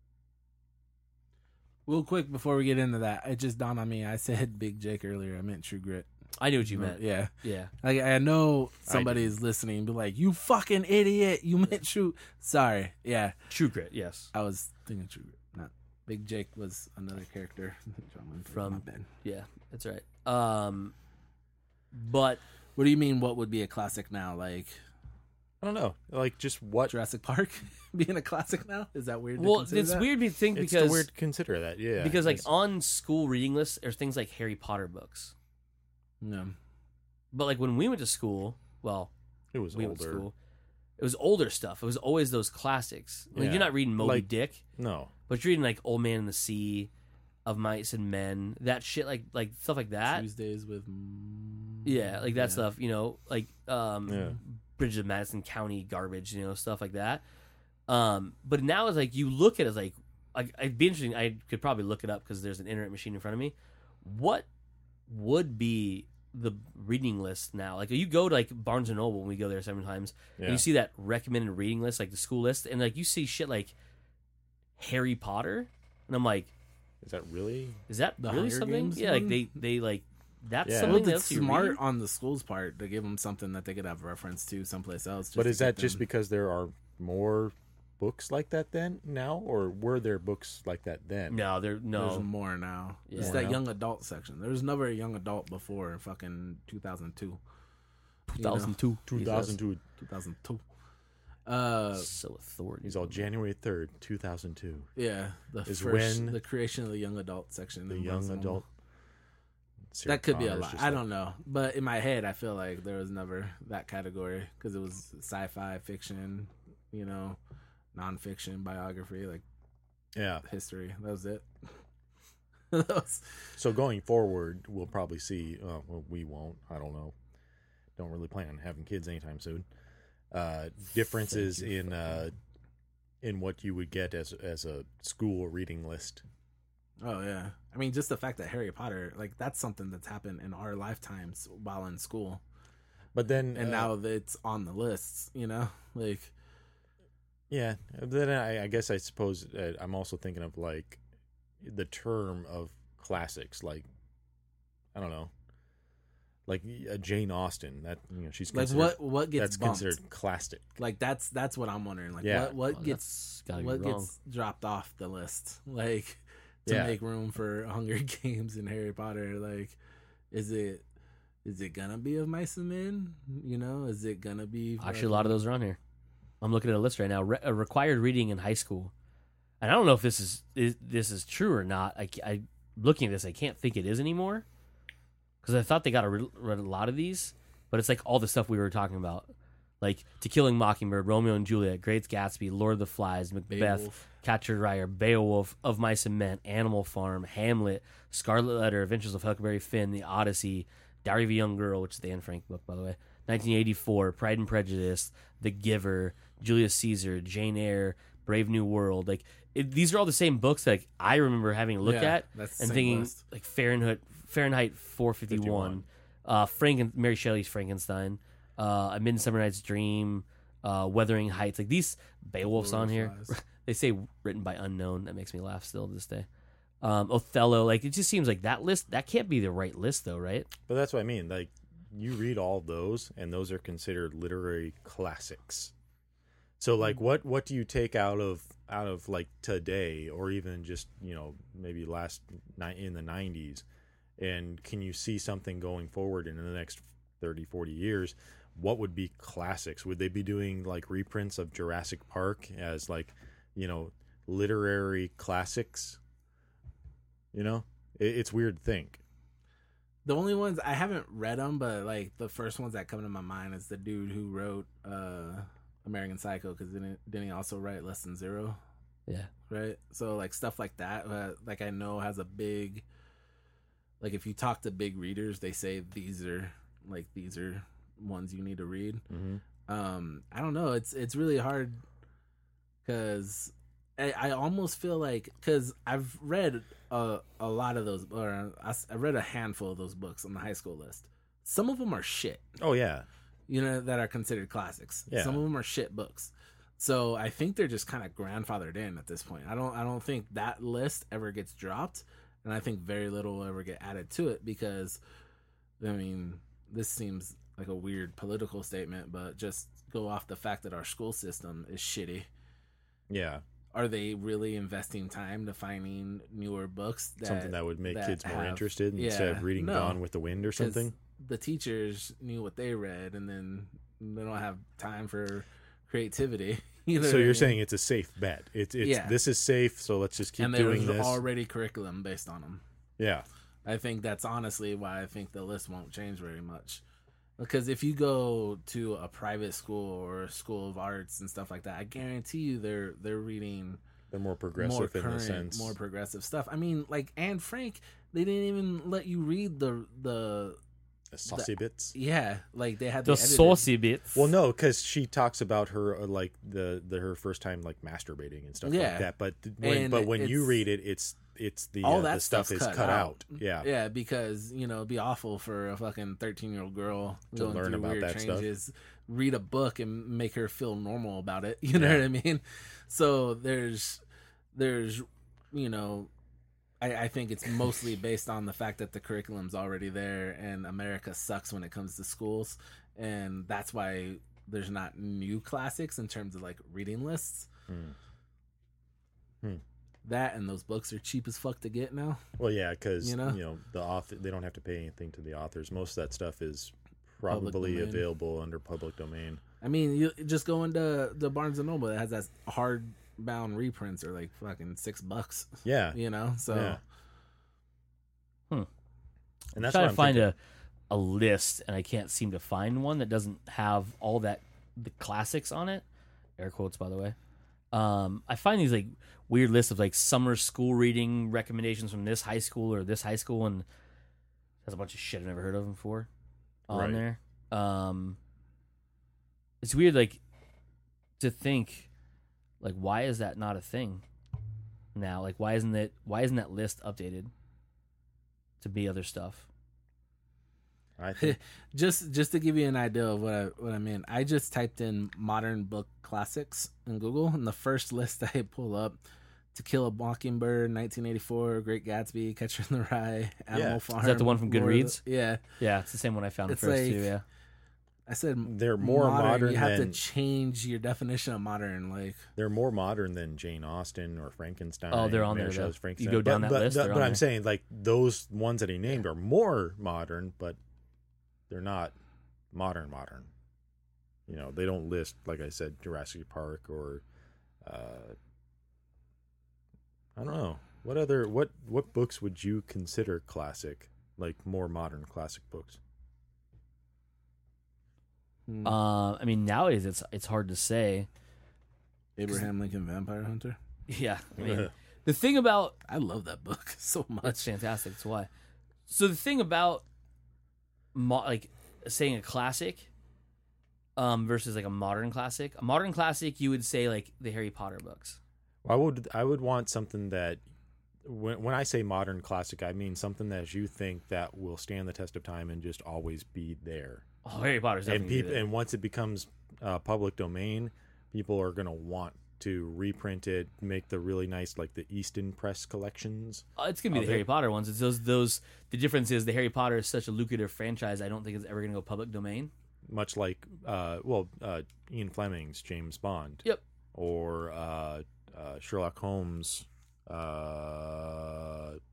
Real quick before we get into that, it just dawned on me. I said Big Jake earlier. I meant True Grit. I knew what you meant. Yeah. Yeah, Like, I know I somebody is listening and be like, you fucking idiot. You meant True. Sorry. Yeah. True Grit. Yes. I was thinking True Grit. Not Big Jake was another character. From- My bad. Yeah, that's right. Um, but What do you mean, what would be a classic now? Like I don't know. Like just what? Jurassic Park being a classic now? Is that weird? to well, consider it's that? weird to think It's because still weird to consider that. Yeah, because like it's- on school reading lists, there's things like Harry Potter books. No. But like when we went to school, well, it was we went to older. school. It was older stuff. It was always those classics. Like, Yeah. you're not reading Moby Like- Dick, No, but you're reading like Old Man in the Sea, Of Mice and Men, that shit, like like stuff like that. Tuesdays with. mm, Yeah, like that yeah. stuff. You know, like um, Yeah. Bridges of Madison County garbage. You know, stuff like that. Um, but now it's like you look at it as like, like it'd be interesting. I could probably look it up because there's an internet machine in front of me. What would be the reading list now? Like you go to like Barnes and Noble when we go there seven times, yeah. and you see that recommended reading list, like the school list, and like you see shit like Harry Potter, and I'm like, Is that really? is that The really Hunger something? Games Yeah, like one? they they like that's Yeah. something Well, it's that's you smart read? on the school's part to give them something that they could have reference to someplace else. just But to is get that just them- because there are more books like that then now, or were there books like that then? No, there There's no. more now. Yeah. It's More that now? young adult section. There was never a young adult before fucking two thousand two. two thousand two. two thousand two. two thousand two. Uh, So authority. He's all January third, two thousand two. yeah, the Is first, when the creation of the young adult section. The in young Barnes and adult. Noble. Sarah That could be a Connor's lot. just I like- don't know, but in my head, I feel like there was never that category because it was sci-fi, fiction, you know, nonfiction, biography, like Yeah. history. That was it. That was- So going forward, we'll probably see. Uh, well, we won't. I don't know. Don't really plan on having kids anytime soon. Uh, differences Thank you in for uh, in what you would get as as a school reading list. Oh yeah, I mean, just the fact that Harry Potter, like, that's something that's happened in our lifetimes while in school, But then, and uh, now that it's on the lists, you know, like, yeah. Then I, I guess I suppose uh, I'm also thinking of like the term of classics, like I don't know, like uh, Jane Austen. That you know she's like considered, what what gets that's bumped? considered classic. Like that's that's what I'm wondering. Like Yeah. what what Oh, gets that's gotta be what wrong. gets dropped off the list, like to Yeah. make room for Hunger Games and Harry Potter. Like, is it is it gonna be of Mice and Men? You know, is it gonna be Actually, a lot of those are on here. I'm looking at a list right now. Re- a required reading in high school, and I don't know if this is, is this is true or not. I, I looking at this, I can't think it is anymore because I thought they got a, re- read a lot of these, but it's like all the stuff we were talking about, like To Kill a Mockingbird, Romeo and Juliet, Great Gatsby, Lord of the Flies, Macbeth, Beowulf. Catcher Ryer, Beowulf, Of Mice and Men, Animal Farm, Hamlet, Scarlet Letter, Adventures of Huckleberry Finn, The Odyssey, Diary of a Young Girl, which is the Anne Frank book, by the way, nineteen eighty-four, Pride and Prejudice, The Giver, Julius Caesar, Jane Eyre, Brave New World. Like it, these are all the same books that like, I remember having a look Yeah, at that's the and same thinking list. like Fahrenheit Fahrenheit four fifty-one, uh, Franken, Mary Shelley's Frankenstein, uh, A Midsummer Night's Dream, uh, Wuthering Heights. Like these Beowulf's Lord on of here. Flies. They say written by unknown. That makes me laugh still to this day. Um, Othello, like it just seems like that list that can't be the right list though, right? But that's what I mean. Like you read all of those, and those are considered literary classics. So, like, what what do you take out of out of like today, or even just you know maybe last night in the nineties, and can you see something going forward in the next thirty, forty years? What would be classics? Would they be doing like reprints of Jurassic Park as like you know literary classics? You know, it, it's weird to think. The only ones I haven't read them, but like the first ones that come to my mind is the dude who wrote uh, American Psycho, because didn't didn't he also write Less Than Zero? Yeah. Right. So like stuff like that, uh, like I know has a big. Like if you talk to big readers, they say these are like these are ones you need to read. Mm-hmm. Um, I don't know. It's it's really hard because I, I almost feel like because I've read a a lot of those, or I, s- I read a handful of those books on the high school list. Some of them are shit, Oh yeah, you know, that are considered classics. Yeah. Some of them are shit books. So I think they're just kind of grandfathered in at this point. I don't I don't think that list ever gets dropped, and I think very little will ever get added to it because, I mean, this seems like a weird political statement, but just go off the fact that our school system is shitty. yeah. Are they really investing time to finding newer books? That, Something that would make that kids more have- interested yeah, instead of reading no. Gone with the Wind or 'Cause something. The teachers knew what they read, and then they don't have time for creativity. You know So what I you're mean? saying it's a safe bet. It's it's Yeah. this is safe, so let's just keep and doing there's this. already curriculum based on them. Yeah. I think that's honestly why I think the list won't change very much. Because if you go to a private school or a school of arts and stuff like that, I guarantee you they're they're reading They're more progressive more in the current, sense. more progressive stuff. I mean, like Anne Frank, they didn't even let you read the the The saucy bits. yeah, like they had The edited- saucy bits. Well, no, because she talks about her uh, like the, the her first time like masturbating and stuff Yeah. like that. But th- when And but when you it's- read it, it's it's the all uh, that the stuff stuff's is cut cut, out. out. Yeah. Yeah, because you know it'd be awful for a fucking thirteen year old girl To going learn through about weird that stuff. changes, read a book and make her feel normal about it. You know Yeah. what I mean? So there's there's, you know, I, I think it's mostly based on the fact that the curriculum's already there, and America sucks when it comes to schools, and that's why there's not new classics in terms of like reading lists. Hmm. Hmm. That and those books are cheap as fuck to get now. Well, yeah, because You you, know? know the author, they don't have to pay anything to the authors. Most of that stuff is Public probably domain. available under public domain. I mean, you just go into the Barnes and Noble that has that hardbound reprints are like fucking six bucks. Yeah, You know, so yeah. Hmm. And that's trying what to I'm find thinking. a a list, and I can't seem to find one that doesn't have all that the classics on it. Air quotes, by the way. Um, I find these like weird lists of like summer school reading recommendations from this high school or this high school, and there's a bunch of shit I've never heard of before on Right. there. Um, it's weird, like to think, like why is that not a thing now? Like why isn't it? Why isn't that list updated to be other stuff? I think just just to give you an idea of what I what I mean, I just typed in modern book classics in Google, and the first list I pull up: To Kill a Mockingbird, nineteen eighty-four, Great Gatsby, Catcher in the Rye, Animal Yeah. Farm. Is that the one from Lord of the- Goodreads? Yeah, Yeah, it's the same one I found It's first like- too. Yeah. I said they're more modern, You have than to change your definition of modern. Like, they're more modern than Jane Austen or Frankenstein. Oh, they're on Mary there, though. Shelley's Frankenstein. You go down but, that but, list, But, they're but on I'm there. saying like those ones that he named are more modern, but they're not modern modern. You know, they don't list, like I said, Jurassic Park or uh, I don't know. What other what what books would you consider classic, like more modern classic books? hmm, Uh, I mean, nowadays it's it's hard to say. Abraham Lincoln Vampire Hunter. Yeah, I mean, the thing about I love that book so much. that's fantastic. That's why. So the thing about mo- like saying a classic um, versus like a modern classic, a modern classic, you would say like the Harry Potter books. I would I would want something that when when I say modern classic, I mean something that you think that will stand the test of time and just always be there. Oh, Harry Potter's And definitely people there. and once it becomes uh, public domain, people are gonna want to reprint it, make the really nice like the Easton Press collections. Uh, it's gonna be of the Harry it. Potter ones. It's those those. The difference is the Harry Potter is such a lucrative franchise. I don't think it's ever gonna go public domain. Much like uh, well, uh, Ian Fleming's James Bond. Yep. Or uh, uh, Sherlock Holmes. Uh,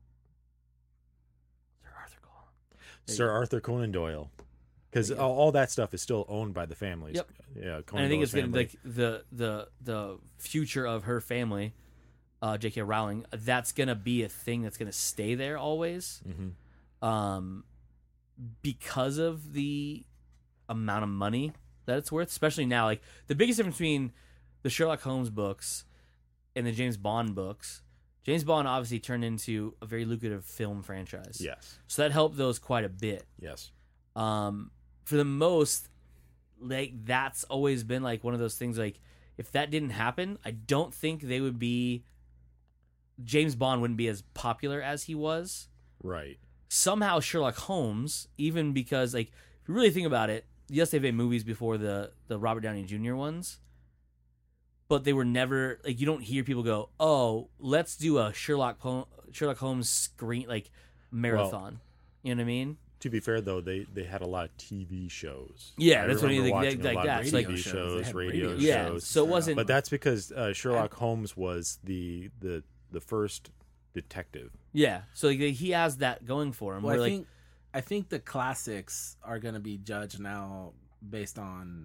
Sir Arthur Conan. There you Sir go. Arthur Conan Doyle, because There you go. all, all that stuff is still owned by the families. Yep. Yeah, Conan And I think Doyle's it's gonna family. like the the the future of her family, uh, J K. Rowling. That's gonna be a thing that's gonna stay there always, Mhm. um, because of the amount of money that it's worth. Especially now, like the biggest difference between the Sherlock Holmes books and the James Bond books. James Bond obviously turned into a very lucrative film franchise. Yes, So that helped those quite a bit. yes, Um, for the most, like that's always been like one of those things. Like if that didn't happen, I don't think they would be. James Bond wouldn't be as popular as he was. right. Somehow Sherlock Holmes, even because like if you really think about it, yes, they've made movies before the the Robert Downey Junior ones, but they were never like you don't hear people go, "Oh, let's do a Sherlock po- Sherlock Holmes screen like marathon." You know what I mean? To be fair, though, they they had a lot of T V shows. Yeah, I that's what I remember mean, like- watching a like lot that. of It's like- T V They shows, had radio radio shows. Yeah, shows so it throughout. wasn't. But that's because uh, Sherlock Holmes was the the the first detective. Yeah, so like, he has that going for him. Well, where, I like, think I think the classics are going to be judged now based on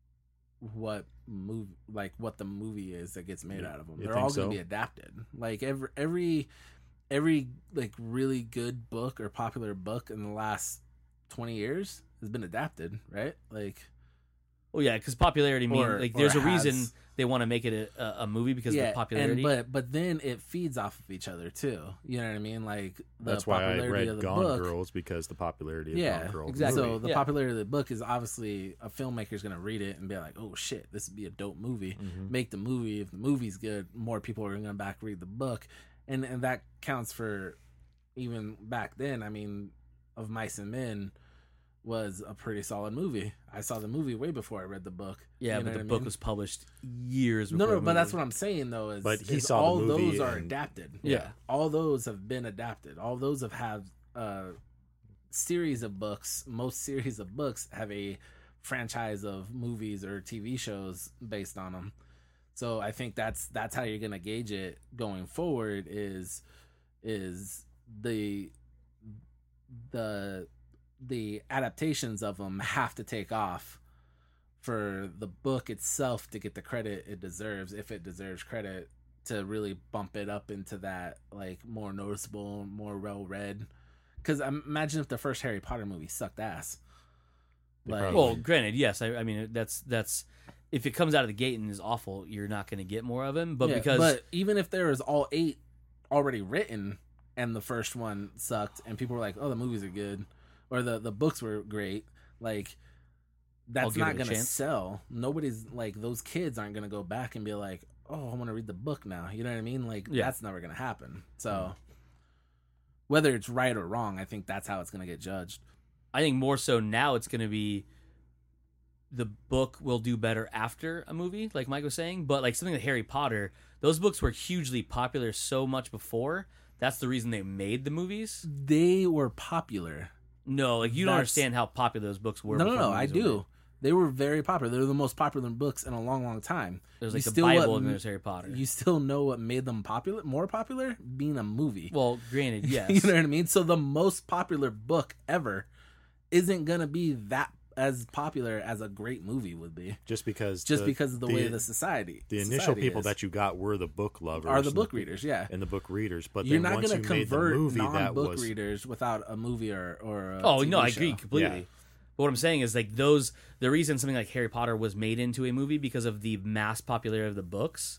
what move like what the movie is that gets made You- out of them. you They're think all going so? to be adapted. Like every every every like really good book or popular book in the last twenty years has been adapted, right? Like oh yeah, because popularity means Or- like or there's a has- reason they want to make it a, a, a movie because of the popularity. And, but but then it feeds off of each other too. You know what I mean? Like the That's why I popularity read of the Gone book. Girls, because the popularity of Yeah, Gone Girl. the exactly. So movie. the Yeah. popularity of the book is obviously a filmmaker's going to read it and be like, "Oh shit, this would be a dope movie." Mhm. Make the movie. If the movie's good, more people are going to back read the book, and and that counts for even back then. I mean, of Mice and Men, was a pretty solid movie. I saw the movie way before I read the book. Yeah, You know but the what I book mean? was published years before. No, no, the but that's movie. what I'm saying though. Is, But he is saw the all movie those are and- adapted. Yeah. all those have been adapted. All those have had a series of books. Most series of books have a franchise of movies or T V shows based on them. So I think that's that's how you're gonna gauge it going forward. Is is the the the adaptations of them have to take off for the book itself to get the credit it deserves, if it deserves credit, to really bump it up into that like more noticeable, more well read. Because imagine if the first Harry Potter movie sucked ass. They Like, probably- Well, granted, yes. I, I mean, that's that's if it comes out of the gate and is awful, you're not going to get more of him. But yeah, because but even if there was all eight already written and the first one sucked and people were like, oh, the movies are good or the, the books were great, like I'll that's give not it a going to chance. sell. Nobody's like, those kids aren't going to go back and be like, oh, I want to read the book now. You know what I mean? Like, Yeah. that's never going to happen. So whether it's right or wrong, I think that's how it's going to get judged. I think more so now it's going to be the book will do better after a movie, like Mike was saying. But like something like Harry Potter, those books were hugely popular so much before. That's the reason they made the movies. They were popular. No, like you don't That's- understand how popular those books were. No, no, before no, the I movies were do. made. They were very popular. They were the most popular books in a long, long time. There's You like the still Bible what- and there's Harry Potter. You still know what made them popular, more popular, being a movie. Well, granted, yes. You know what I mean? So the most popular book ever isn't gonna be that as popular as a great movie would be, just because just the, because of the, the way the society, the initial society people is. that you got were the book lovers are the and book readers. Yeah, and the book readers. But you're then not once gonna you made the convert movie, that non-book was readers without a movie or or. A Oh T V no, I show. agree completely. Yeah. But what I'm saying is like those the reason something like Harry Potter was made into a movie because of the mass popularity of the books.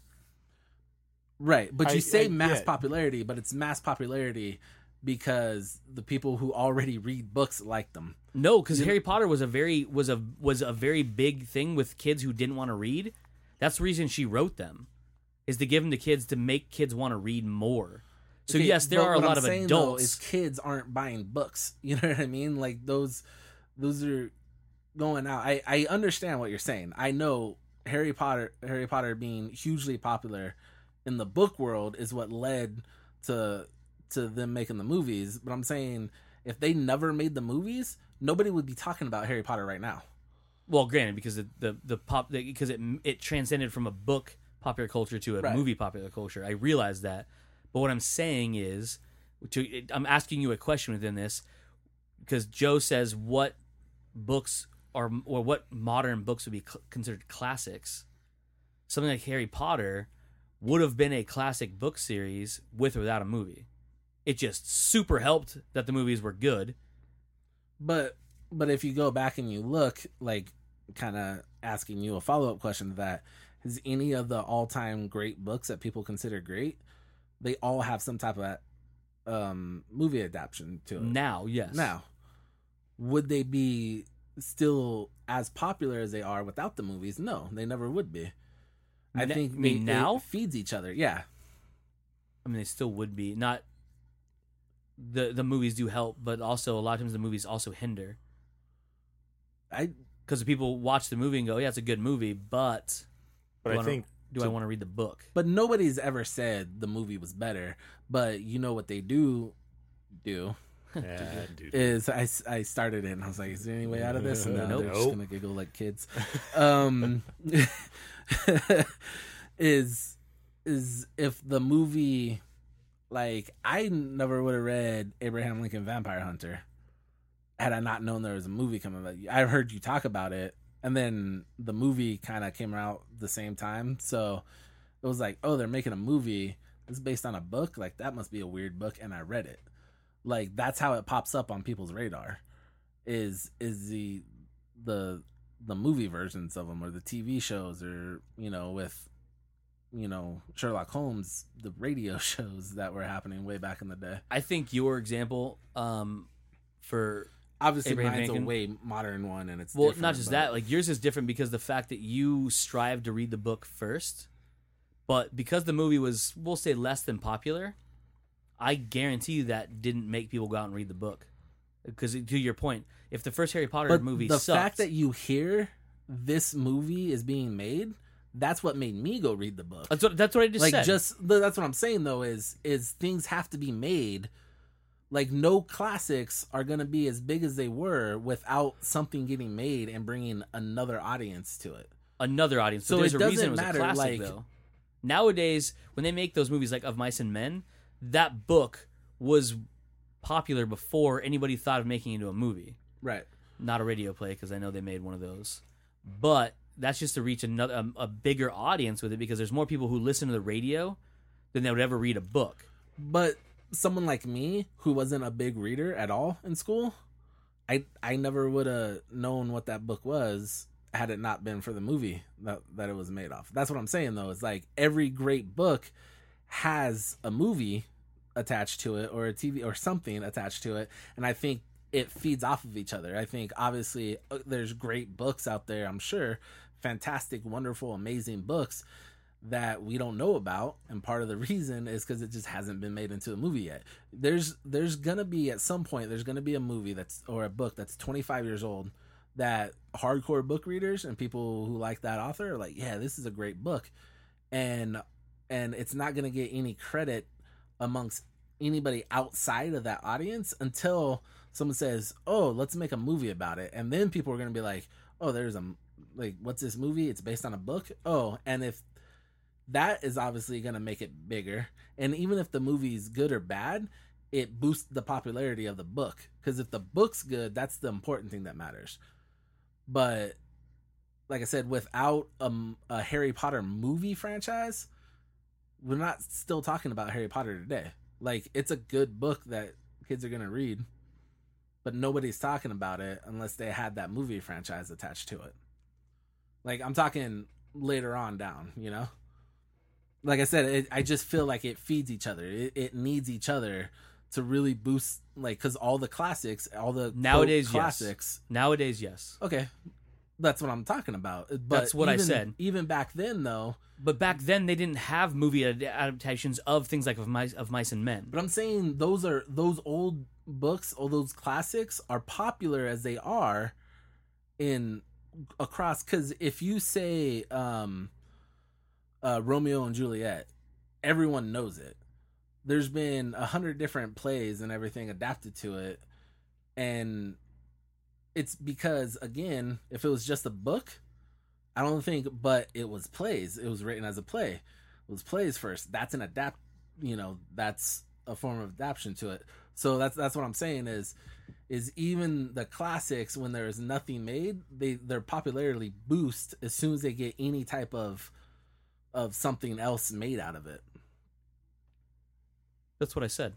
Right, but you I- say I- mass yeah. popularity, but it's mass popularity because the people who already read books like them. No, because You- Harry Potter was a very was a was a very big thing with kids who didn't want to read. That's the reason she wrote them, is to give them to kids to make kids want to read more. So Okay, yes, there but are a what lot I'm of saying, though, adults. is kids aren't buying books. You know what I mean? Like those, those are going out. I I understand what you're saying. I know Harry Potter, Harry Potter being hugely popular in the book world is what led to to them making the movies. But I'm saying if they never made the movies, nobody would be talking about Harry Potter right now. Well, granted, because the the, the pop because it it transcended from a book popular culture to a Right. movie popular culture. I realize that, but what I'm saying is, to I'm asking you a question within this, because Joe says what books are or what modern books would be cl- considered classics. Something like Harry Potter would have been a classic book series with or without a movie. It just super helped that the movies were good. But but if you go back and you look, like kind of asking you a follow up question to that, is any of the all time great books that people consider great, they all have some type of um, movie adaptation to it. Now, yes. Now, would they be still as popular as they are without the movies? No, they never would be. I Na- think I mean, they- now? it feeds each other. Yeah, I mean, they still would be not. The the movies do help, but also a lot of times the movies also hinder I because the people watch the movie and go, "Yeah, it's a good movie," but But do I wanna- think do I want to read the book? But nobody's ever said the movie was better. But you know what they do do yeah, dude. is I, I started it and I was like, is there any way out of this? And no, Nope. they're just Nope. gonna giggle like kids. Um, is is if the movie, like I never would have read Abraham Lincoln Vampire Hunter had I not known there was a movie coming. But I heard you talk about it, and then the movie kind of came out the same time, so it was like, oh, they're making a movie. It's based on a book. Like that must be a weird book, and I read it. Like that's how it pops up on people's radar. Is is the the the movie versions of them or the T V shows or you know with you know Sherlock Holmes, the radio shows that were happening way back in the day. I think your example, um, for Obviously, Abraham mine's Lincoln. a way modern one, and it's well, different, not just but- that, like yours is different because the fact that you strive to read the book first, but because the movie was, we'll say, less than popular, I guarantee you that didn't make people go out and read the book. Because to your point, if the first Harry Potter But movie the sucked, fact that you hear this movie is being made, that's what made me go read the book. that's what that's what I just like said. just that's what I'm saying though is is things have to be made. Like no classics are gonna be as big as they were without something getting made and bringing another audience to it. Another audience. So So there's it a reason doesn't it was matter, a classic, like- though. Nowadays, when they make those movies like Of Mice and Men, that book was popular before anybody thought of making it into a movie. Right. Not a radio play, because I know they made one of those. But that's just to reach another a, a bigger audience with it, because there's more people who listen to the radio than they would ever read a book. But someone like me who wasn't a big reader at all in school, I I never would have known what that book was had it not been for the movie that, that it was made off. That's what I'm saying though. It's like every great book has a movie attached to it or a T V or something attached to it, and I think it feeds off of each other. I think obviously uh, there's great books out there, I'm sure, fantastic, wonderful, amazing books that we don't know about, and part of the reason is because it just hasn't been made into a movie yet. There's there's gonna be at some point there's gonna be a movie that's or a book that's twenty-five years old that hardcore book readers and people who like that author are like, yeah, this is a great book, and and it's not gonna get any credit amongst anybody outside of that audience until someone says, oh, let's make a movie about it, and then people are gonna be like, oh, there's a like what's this movie? It's based on a book. Oh, and if that is obviously going to make it bigger. And even if the movie's good or bad, it boosts the popularity of the book. Because if the book's good, that's the important thing that matters. But like I said, without a, a Harry Potter movie franchise, we're not still talking about Harry Potter today. Like, it's a good book that kids are going to read, but nobody's talking about it unless they had that movie franchise attached to it. Like, I'm talking later on down, you know? Like I said, it, I just feel like it feeds each other. It, it needs each other to really boost, like, because all the classics, all the Nowadays, quote, classics. yes. Nowadays, yes. Okay, that's what I'm talking about. But That's what I even, said. Even back then, though. But back then, they didn't have movie ad- adaptations of things like of mice, of mice and Men. But I'm saying those are those old books, all those classics are popular as they are in across. Because if you say um, uh, Romeo and Juliet, everyone knows it. There's been a hundred different plays and everything adapted to it, and it's because, again, if it was just a book, I don't think, but it was plays. It was written as a play. It was plays first. That's an adapt, you know, that's a form of adaptation to it. So that's that's what I'm saying is, is even the classics, when there is nothing made, they their popularity boost as soon as they get any type of of something else made out of it. That's what I said.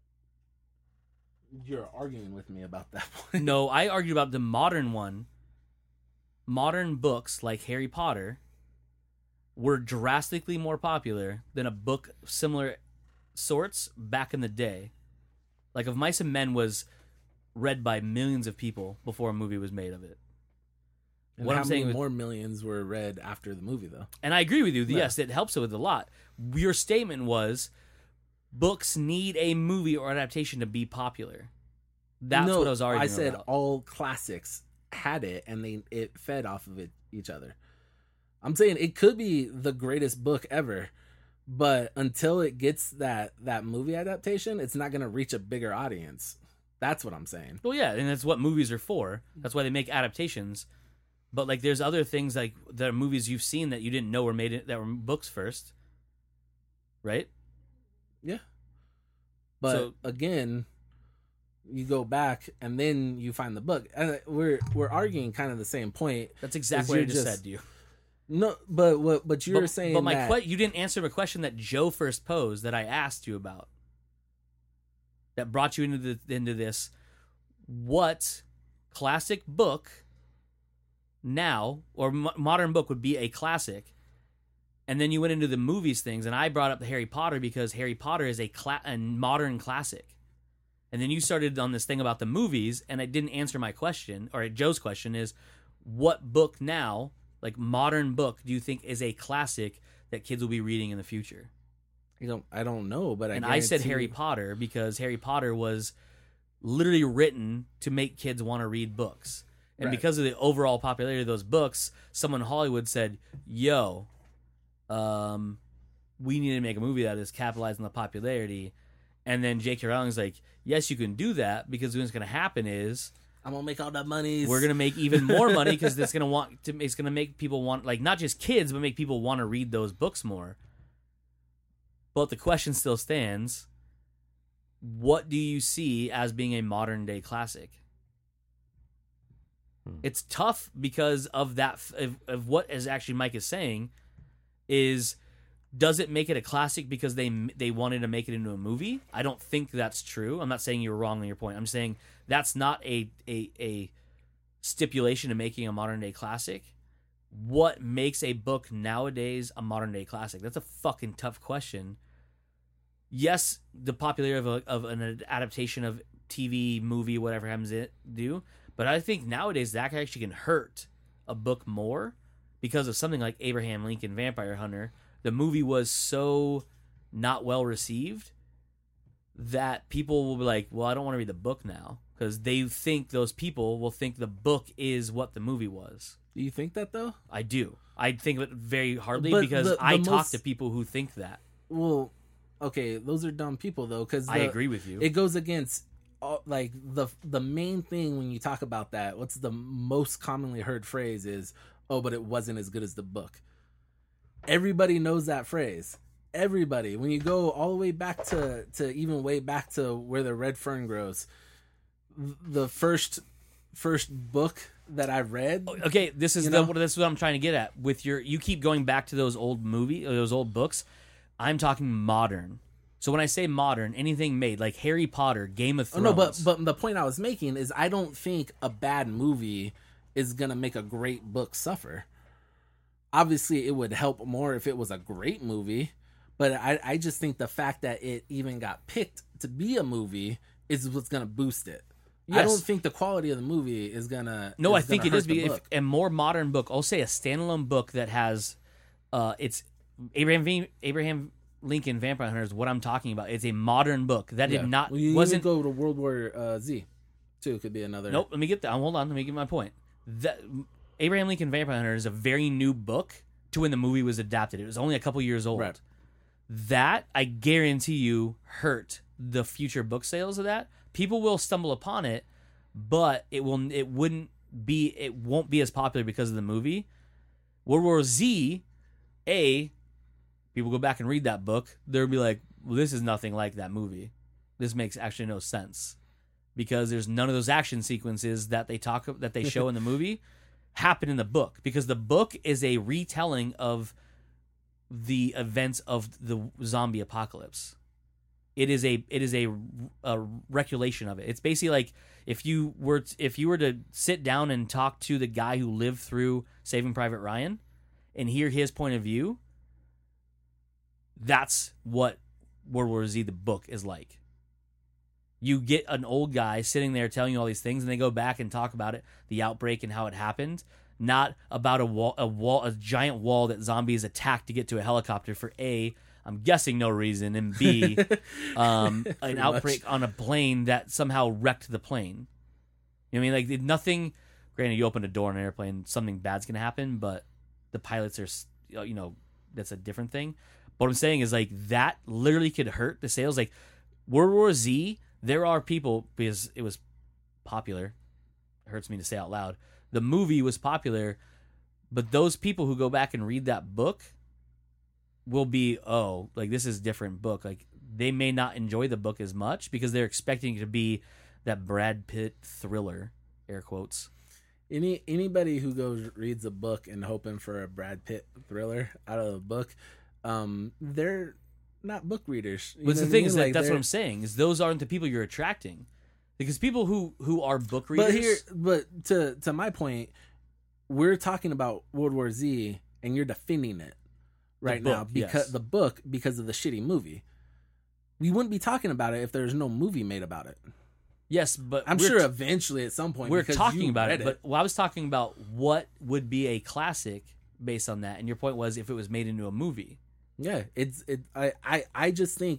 You're arguing with me about that point. No, I argued about the modern one. Modern books like Harry Potter were drastically more popular than a book of similar sorts back in the day. Like, Of Mice and Men was read by millions of people before a movie was made of it. And What how I'm many saying with- more millions were read after the movie, though? And I agree with you. Yeah. Yes, it helps it with a lot. Your statement was books need a movie or adaptation to be popular. That's No, what I was arguing I said about. all classics had it, and they it fed off of it each other. I'm saying it could be the greatest book ever, but until it gets that that movie adaptation, it's not going to reach a bigger audience. That's what I'm saying. Well, yeah, and that's what movies are for. That's why they make adaptations. But, like, there's other things, like the movies you've seen that you didn't know were made in, that were books first, right? Yeah, but So- again, you go back and then you find the book. And we're we're arguing kind of the same point. That's exactly what I you're just, just- said to you. No, but what but you're but, saying but my that que- you didn't answer the question that Joe first posed that I asked you about. That brought you into the, into this. What classic book now, or mo- modern book, would be a classic? And then you went into the movies things, and I brought up the Harry Potter because Harry Potter is a, cla- a modern classic. And then you started on this thing about the movies, and it didn't answer my question, or Joe's question is, what book now, like modern book, do you think is a classic that kids will be reading in the future? I don't I don't know, but I And I said guarantee- Harry Potter because Harry Potter was literally written to make kids want to read books. And Right. because of the overall popularity of those books, someone in Hollywood said, yo, um, we need to make a movie that is capitalizing the popularity. And then J K Rowling's like, yes, you can do that, because what's going to happen is I'm gonna make all that money. we're going to make even more money, because it's going to want to it's going to make people want, like, not just kids, but make people want to read those books more. But the question still stands: what do you see as being a modern day classic? Hmm. It's tough because of that of, of what, as actually Mike is saying, is does it make it a classic because they they wanted to make it into a movie? I don't think that's true. I'm not saying you're wrong on your point. I'm saying that's not a a, a stipulation to making a modern day classic. What makes a book nowadays a modern day classic? That's a fucking tough question. Yes, the popularity of, a, of an adaptation of T V, movie, whatever happens to do, but I think nowadays that actually can hurt a book more because of something like Abraham Lincoln Vampire Hunter. The movie was so not well received that people will be like, well, I don't want to read the book now, because they think those people will think the book is what the movie was. Do you think that though? I do. I think of it very hardly But because the- the I talk most- to people who think that. Well, okay, those are dumb people though, because I agree with you. It goes against all, like the the main thing when you talk about that. What's the most commonly heard phrase is, "Oh, but it wasn't as good as the book." Everybody knows that phrase. Everybody. When you go all the way back to to even way back to where the red fern grows, the first first book that I read. Okay, this is You the know? this is what I'm trying to get at with your. You keep going back to those old movie, or those old books. I'm talking modern. So when I say modern, anything made like Harry Potter, Game of Oh, Thrones. no, but but the point I was making is I don't think a bad movie is gonna make a great book suffer. Obviously, it would help more if it was a great movie, but I I just think the fact that it even got picked to be a movie is what's gonna boost it. I Yes. don't think the quality of the movie is gonna. No, is I think gonna it is hurt the because book. if a more modern book. I'll say a standalone book that has, uh, it's Abraham v, Abraham Lincoln Vampire Hunter is what I'm talking about. It's a modern book that Yeah. did not Well, you wasn't. even go to World War uh, Z, too. Could be another. Nope. Let me get that. Hold on. Let me get my point. That Abraham Lincoln Vampire Hunter is a very new book to when the movie was adapted. It was only a couple years old. Right. That I guarantee you hurt the future book sales of that. People will stumble upon it, but it will. It wouldn't be. It won't be as popular because of the movie. World War Z, a people go back and read that book. They'll be like, well, this is nothing like that movie. This makes actually no sense because there's none of those action sequences that they talk that they show in the movie happen in the book, because the book is a retelling of the events of the zombie apocalypse. It is a it is a, a recollection of it. It's basically like if you were t- if you were to sit down and talk to the guy who lived through Saving Private Ryan and hear his point of view. That's what World War Z, the book, is like. You get an old guy sitting there telling you all these things, and they go back and talk about it, the outbreak and how it happened, not about a wall, a wall, a giant wall that zombies attacked to get to a helicopter for A, I'm guessing no reason, and B, um, an Pretty outbreak much. on a plane that somehow wrecked the plane. You know what I mean? Like, did nothing. Granted, you open a door on an airplane, something bad's gonna happen, but the pilots are, you know, that's a different thing. What I'm saying is, like, that literally could hurt the sales. Like, World War Z, there are people, because it was popular, it hurts me to say out loud, the movie was popular, but those people who go back and read that book will be, oh, like, this is a different book. Like, they may not enjoy the book as much because they're expecting it to be that Brad Pitt thriller, air quotes. Any anybody who goes reads a book and hoping for a Brad Pitt thriller out of the book, um, they're not book readers. You But know the what I thing mean? is that Like, that's what they're- I'm saying, is those aren't the people you're attracting. Because people who, who are book readers... But here, but to to my point, we're talking about World War Z, and you're defending it right now book, because yes. the book because of the shitty movie. We wouldn't be talking about it if there's no movie made about it. Yes, but I'm we're sure t- eventually at some point we're because talking you about read it, but well, I was talking about what would be a classic based on that, and your point was if it was made into a movie. yeah, it's it. I I I just think it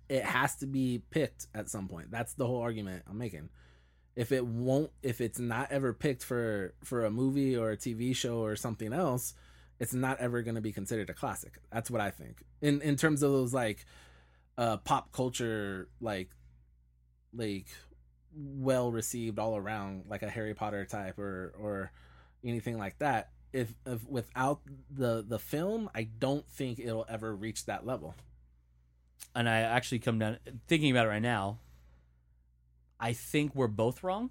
it has to be picked at some point. That's the whole argument I'm making. If it won't, if it's not ever picked for for a movie or a T V show or something else, it's not ever going to be considered a classic. That's what I think. In in terms of those like uh, pop culture, like like well received all around, like a Harry Potter type or or anything like that. If, if without the the film, I don't think it'll ever reach that level. And I actually come down thinking about it right now. I think we're both wrong.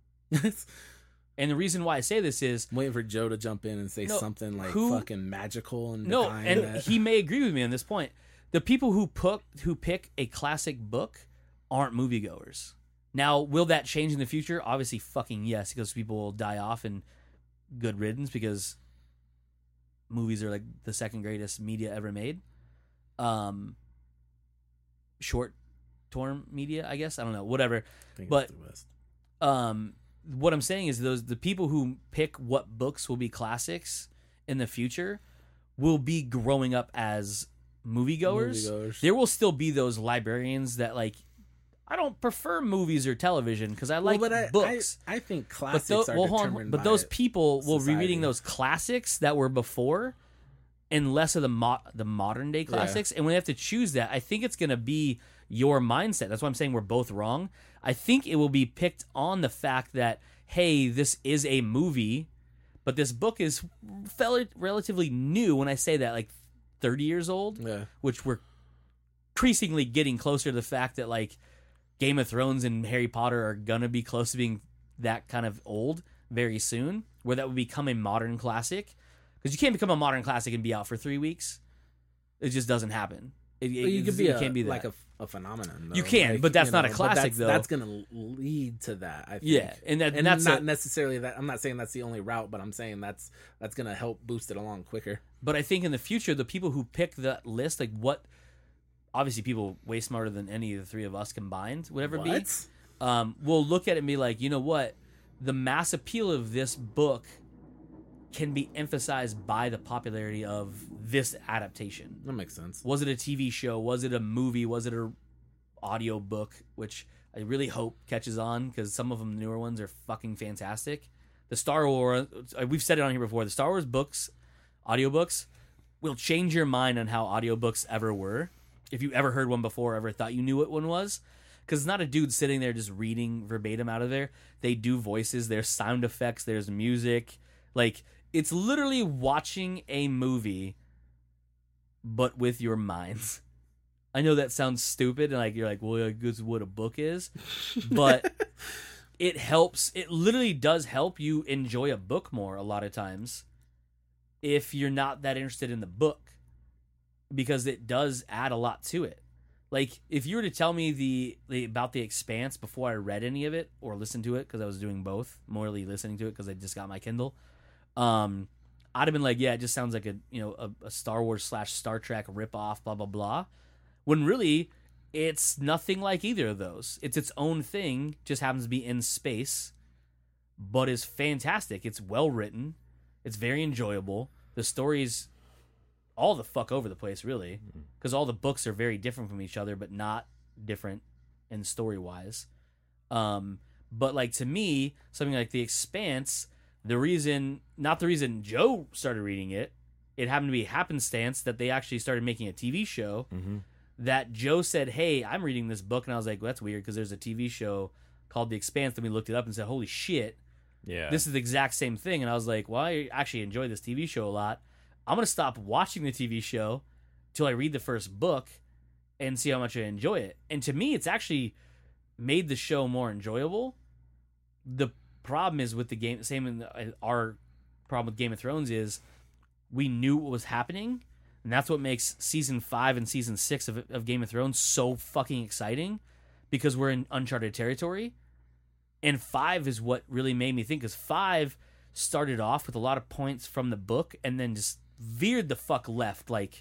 And the reason why I say this is I'm waiting for Joe to jump in and say no, something like who, fucking magical and no, and that. he may agree with me on this point. The people who put who pick a classic book aren't moviegoers. Now, will that change in the future? Obviously, fucking yes, because people will die off and good riddance because movies are like the second greatest media ever made. Um, short form media, I guess. I don't know, whatever. I think but it's the best. um, what I'm saying is those the people who pick what books will be classics in the future will be growing up as moviegoers. Moviegoers. There will still be those librarians that like. I don't prefer movies or television because I like well, but I, books. I, I think But, classics tho- are well, hold on, determined but by those people will be society. reading those classics that were before, and less of the mo- the modern day classics. And when they have to choose that, I think it's going to be your mindset. That's why I'm saying we're both wrong. I think it will be picked on the fact that hey, this is a movie, but this book is fel- relatively new. When I say that, like thirty years old, Yeah. which we're increasingly getting closer to the fact that like. Game of Thrones and Harry Potter are gonna be close to being that kind of old very soon, where that would become a modern classic. Because you can't become a modern classic and be out for three weeks. It just doesn't happen. It, Well, you it, could be, it a, can't be that. like a, a phenomenon. Though. You can, like, but that's you not know, a but classic, that's, though. That's gonna lead to that. I think. Yeah, and, that, and, and that's not a, necessarily that. I'm not saying that's the only route, but I'm saying that's that's gonna help boost it along quicker. But I think in the future, the people who pick that list, like what, obviously people way smarter than any of the three of us combined would ever be. What? Um, will look at it and be like, you know what? The mass appeal of this book can be emphasized by the popularity of this adaptation. That makes sense. Was it a T V show? Was it a movie? Was it a audio book? Which I really hope catches on because some of them, the newer ones, are fucking fantastic. The Star Wars, we've said it on here before, the Star Wars books, audiobooks, will change your mind on how audiobooks ever were. If you ever heard one before, ever thought you knew what one was. Because it's not a dude sitting there just reading verbatim out of there. They do voices, there's sound effects, there's music. Like, it's literally watching a movie, but with your minds. I know that sounds stupid, and like you're like, well, this is what a book is. But it helps. It literally does help you enjoy a book more a lot of times if you're not that interested in the book. Because it does add a lot to it. Like, if you were to tell me the, the about The Expanse before I read any of it or listened to it, because I was doing both, morally listening to it because I just got my Kindle, um, I'd have been like, yeah, it just sounds like a you know a, a Star Wars slash Star Trek ripoff, blah blah blah. When really, it's nothing like either of those. It's its own thing, just happens to be in space, but is fantastic. It's well written, it's very enjoyable. The story's all the fuck over the place, really, because all the books are very different from each other, but not different in story wise. Um, but like to me, something like The Expanse, the reason, not the reason Joe started reading it, it happened to be happenstance that they actually started making a T V show. Mm-hmm. That Joe said, "Hey, I'm reading this book," and I was like, well, "That's weird," because there's a T V show called The Expanse. Then we looked it up and said, "Holy shit, Yeah, this is the exact same thing." And I was like, "Well, I actually enjoy this T V show a lot. I'm gonna stop watching the T V show till I read the first book and see how much I enjoy it." And to me, it's actually made the show more enjoyable. The problem is with the game, same in the, our problem with Game of Thrones is we knew what was happening, and that's what makes season five and season six of, of Game of Thrones so fucking exciting, because we're in uncharted territory. And five is what really made me think, because five started off with a lot of points from the book and then just veered the fuck left, like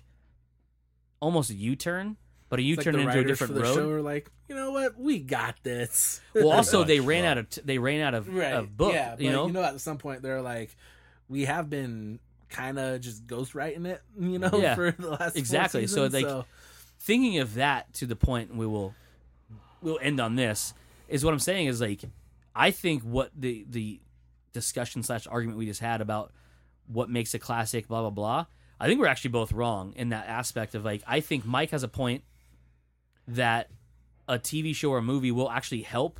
almost a U-turn, but a U-turn like into a different for the road. Show are like, you know what, we got this. Well, also much, they ran well. out of t- they ran out of, right, of book. yeah, you but know, you know, at some point they're like, we have been kind of just ghostwriting it, you know, Yeah, for the last four exactly. So, seasons, like, so thinking of that to the point, and we will we'll end on this, is what I'm saying is like, I think what the the discussion slash argument we just had about what makes a classic, blah blah blah. I think we're actually both wrong in that aspect of like, I think Mike has a point that a T V show or a movie will actually help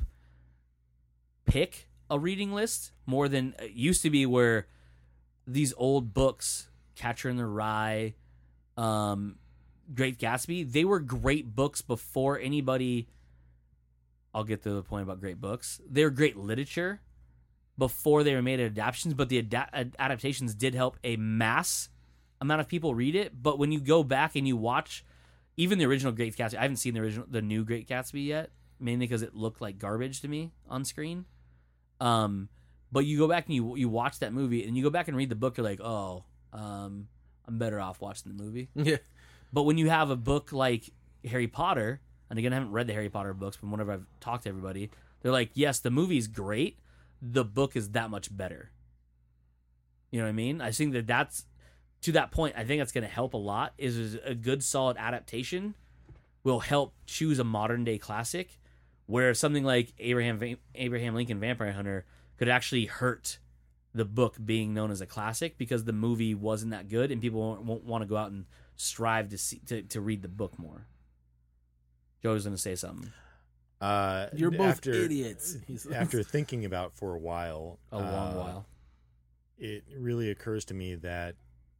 pick a reading list more than it used to be, where these old books, Catcher in the Rye, um, Great Gatsby, they were great books before anybody. I'll get to the point about great books. They were great literature before they were made adaptations, but the ad- adaptations did help a mass amount of people read it. But when you go back and you watch even the original Great Gatsby, I haven't seen the original, the new Great Gatsby yet, mainly because it looked like garbage to me on screen. Um, but you go back and you you watch that movie and you go back and read the book, you're like, oh, um, I'm better off watching the movie. Yeah. But when you have a book like Harry Potter, and again, I haven't read the Harry Potter books, but whenever I've talked to everybody, they're like, yes, the movie's great. The book is that much better. You know what I mean? I think that that's, to that point, I think that's going to help a lot, is, is a good, solid adaptation will help choose a modern-day classic, where something like Abraham Abraham Lincoln Vampire Hunter could actually hurt the book being known as a classic because the movie wasn't that good, and people won't, won't want to go out and strive to see to, to read the book more. Joe's going to say something. Uh, You're both after, idiots. After thinking about for a while, A long uh, while. it really occurs to me that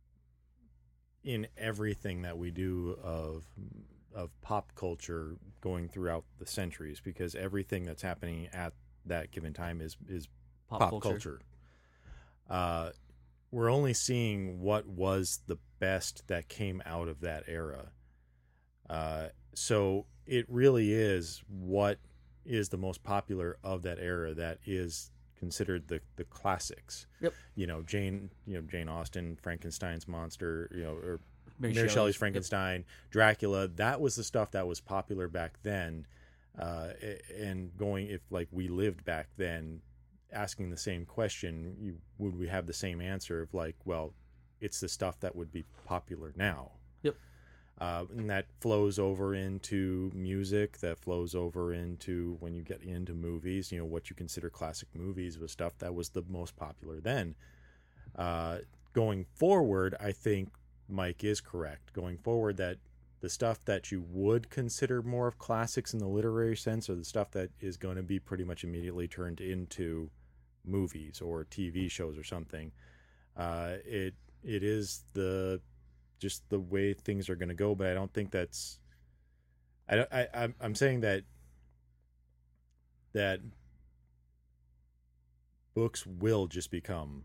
in everything that we do of of pop culture going throughout the centuries, because everything that's happening at that given time is is Pop, pop, culture. culture. Uh, we're only seeing what was the best that came out of that era. Uh, so it really is what is the most popular of that era that is considered the the classics. Yep. You know, Jane, you know, Jane Austen, Frankenstein's monster, you know, or Mary, Mary Shelley's- Shelley's Frankenstein, Dracula. That was the stuff that was popular back then. Uh, and going, if like we lived back then, asking the same question, you, would we have the same answer of like, well, it's the stuff that would be popular now. Yep. Uh, and that flows over into music, that flows over into when you get into movies, you know, what you consider classic movies was stuff that was the most popular then. Uh, going forward, I think Mike is correct. Going forward, that the stuff that you would consider more of classics in the literary sense are the stuff that is going to be pretty much immediately turned into movies or T V shows or something. Uh, it it is the just the way things are going to go, but I don't think that's. I don't, I I'm I'm saying that that books will just become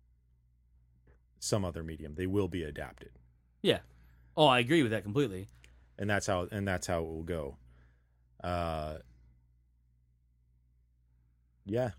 some other medium. They will be adapted. Yeah. Oh, I agree with that completely. And that's how and that's how it will go. Uh yeah.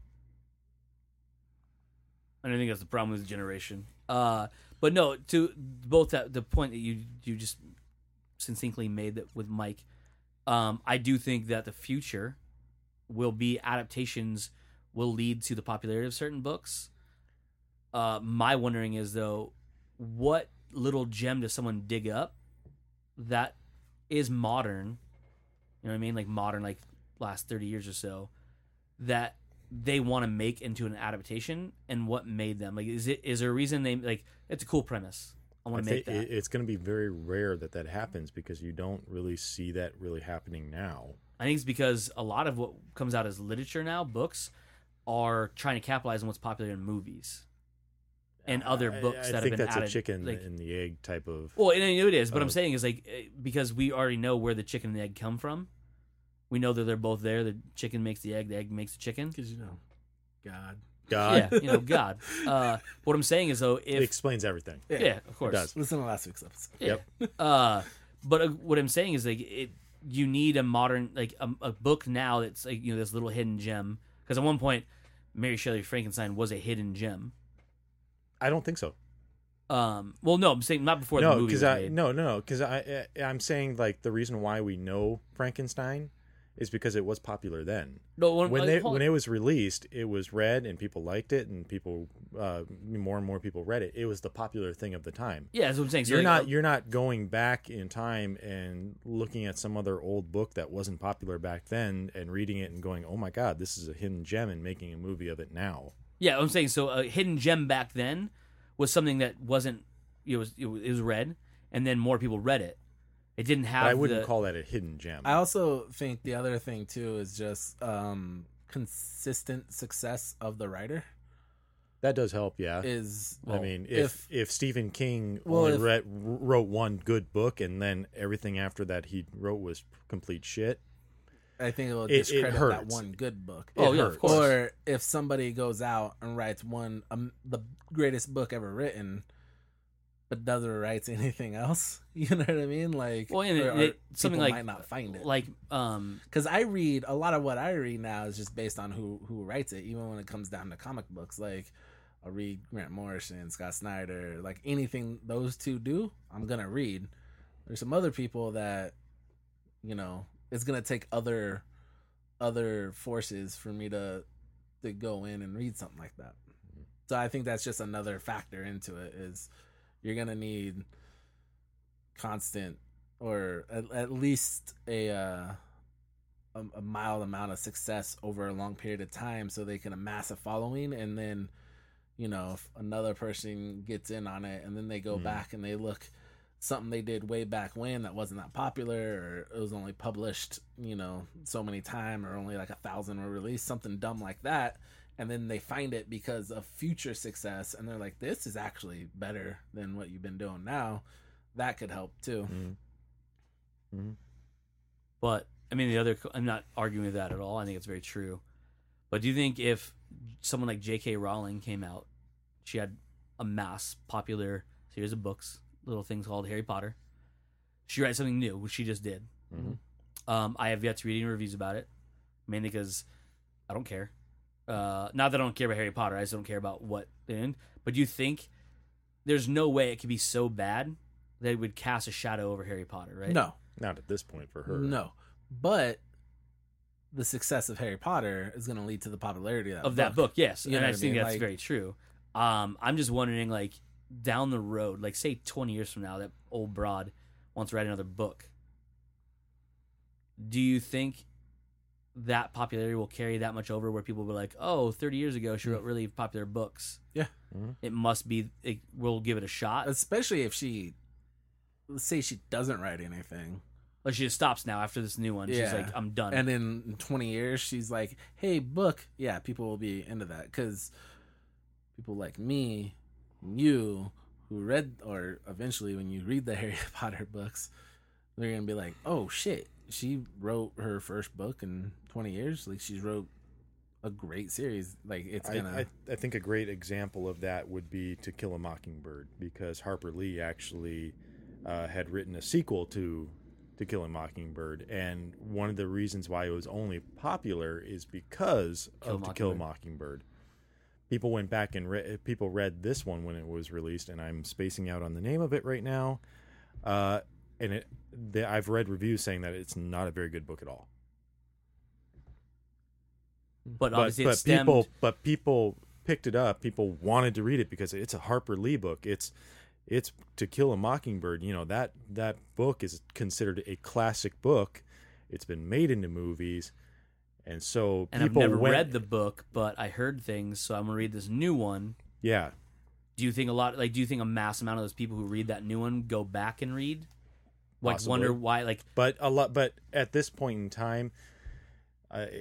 And I think that's the problem with the generation. Uh, but no, to both that, the point that you you just succinctly made that with Mike, um, I do think that the future will be adaptations will lead to the popularity of certain books. Uh, my wondering is though, what little gem does someone dig up that is modern? You know what I mean? Like modern, like last thirty years or so, that they want to make into an adaptation, and what made them like? Is it is there a reason they like? It's a cool premise. I want to make that. It's going to be very rare that that happens because you don't really see that really happening now. I think it's because a lot of what comes out as literature now, books, are trying to capitalize on what's popular in movies and other I- books I, that think have been that's added. a chicken like, and the egg type of. well, and I know it is, but I'm Oh. saying is like eh, because we already know where the chicken and the egg come from. We know that they're both there. The chicken makes the egg. The egg makes the chicken. Because, you know, God. God, Yeah, you know, God. Uh, what I'm saying is though, it if explains everything. yeah, of course, does. Listen to last week's episode. Yeah. uh, but uh, what I'm saying is like it. You need a modern like a, a book now that's like you know this little hidden gem. Because at one point, Mary Shelley Frankenstein was a hidden gem. I don't think so. Um, well, no, I'm saying not before the No, movie because was I made. no no no because I, I I'm saying like the reason why we know Frankenstein is because it was popular then. No, when, When like, they, hold when on. it was released, it was read and people liked it, and people uh, more and more people read it. It was the popular thing of the time. yeah, that's what I'm saying. So You're like, not uh, you're not going back in time and looking at some other old book that wasn't popular back then and reading it and going, "Oh my God, this is a hidden gem," and making a movie of it now. Yeah, I'm saying so. A hidden gem back then was something that wasn't. It was it was, it was read, and then more people read it. It didn't have. But I wouldn't the, call that a hidden gem. I also think the other thing too is just um, consistent success of the writer That does help, yeah. is. I mean, if, if if Stephen King Well, only if- read, wrote one good book and then everything after that he wrote was complete shit, I think it will It- it discredit that hurts. one good book. Oh, it yeah, of hurts. course. Or if somebody goes out and writes one um, the greatest book ever written, but never writes anything else, you know what I mean? Like, Well, and it- or- or it- something people like- might not find it. like um Because I read a lot of what I read now is just based on who who writes it. Even when it comes down to comic books, like I'll read Grant Morrison, Scott Snyder, like anything those two do, I'm gonna read. There's some other people that, you know, it's gonna take other other forces for me to to go in and read something like that. So I think that's just another factor into it. Is you're gonna need constant or at, at least a, uh, a a mild amount of success over a long period of time so they can amass a following, and then, you know, if another person gets in on it and then they go Mhm. back and they look something they did way back when that wasn't that popular, or it was only published, you know, so many time, or only like a thousand were released, something dumb like that, and then they find it because of future success and they're like, this is actually better than what you've been doing now. That could help too. Mm-hmm. Mm-hmm. But I mean, the other, I'm not arguing with that at all. I think it's very true. But do you think if someone like J K. Rowling came out, she had a mass popular series of books, little things called Harry Potter, she writes something new, which she just did. Mm-hmm. Um, I have yet to read any reviews about it, mainly because I don't care. Uh, not that I don't care about Harry Potter, I just don't care about what they're in. But do you think there's no way it could be so bad that it would cast a shadow over Harry Potter, right? No, Not at this point for her. no. But the success of Harry Potter is going to lead to the popularity of that Of that book, yes. You and know I what I think mean? that's Like- very true. Um, I'm just wondering, like, down the road, like, say twenty years from now, that old broad wants to write another book. Do you think that popularity will carry that much over where people will be like, oh, thirty years ago, she wrote really popular books. Yeah. Mhm. It must be, it, we'll give it a shot. Especially if she, let's say she doesn't write anything. Like, she just stops now after this new one. She's Yeah. like, I'm done. And in twenty years, she's like, hey, book. Yeah, people will be into that. Because people like me, you, who read, or eventually when you read the Harry Potter books, they're going to be like, oh, shit. She wrote her first book in twenty years. Like, she wrote a great series. Like, it's I, going to... I, I think a great example of that would be To Kill a Mockingbird, because Harper Lee actually uh, had written a sequel to To Kill a Mockingbird, and one of the reasons why it was only popular is because Kill a of To Kill a Mockingbird. Mockingbird. People went back and re- people read this one when it was released, and I'm spacing out on the name of it right now. Uh, and it, the, I've read reviews saying that it's not a very good book at all. but But, obviously, but it's stemmed. people, but people picked it up. People wanted to read it because it's a Harper Lee book. It's it's To Kill a Mockingbird. You know, that that book is considered a classic book. It's been made into movies, and so and I've people never went, read the book, but I heard things, so I'm going to read this new one. Yeah, Do you think a lot, like, do you think a mass amount of those people who read that new one go back and read? Like, Possibly. wonder why, like, but a lot. But at this point in time, I,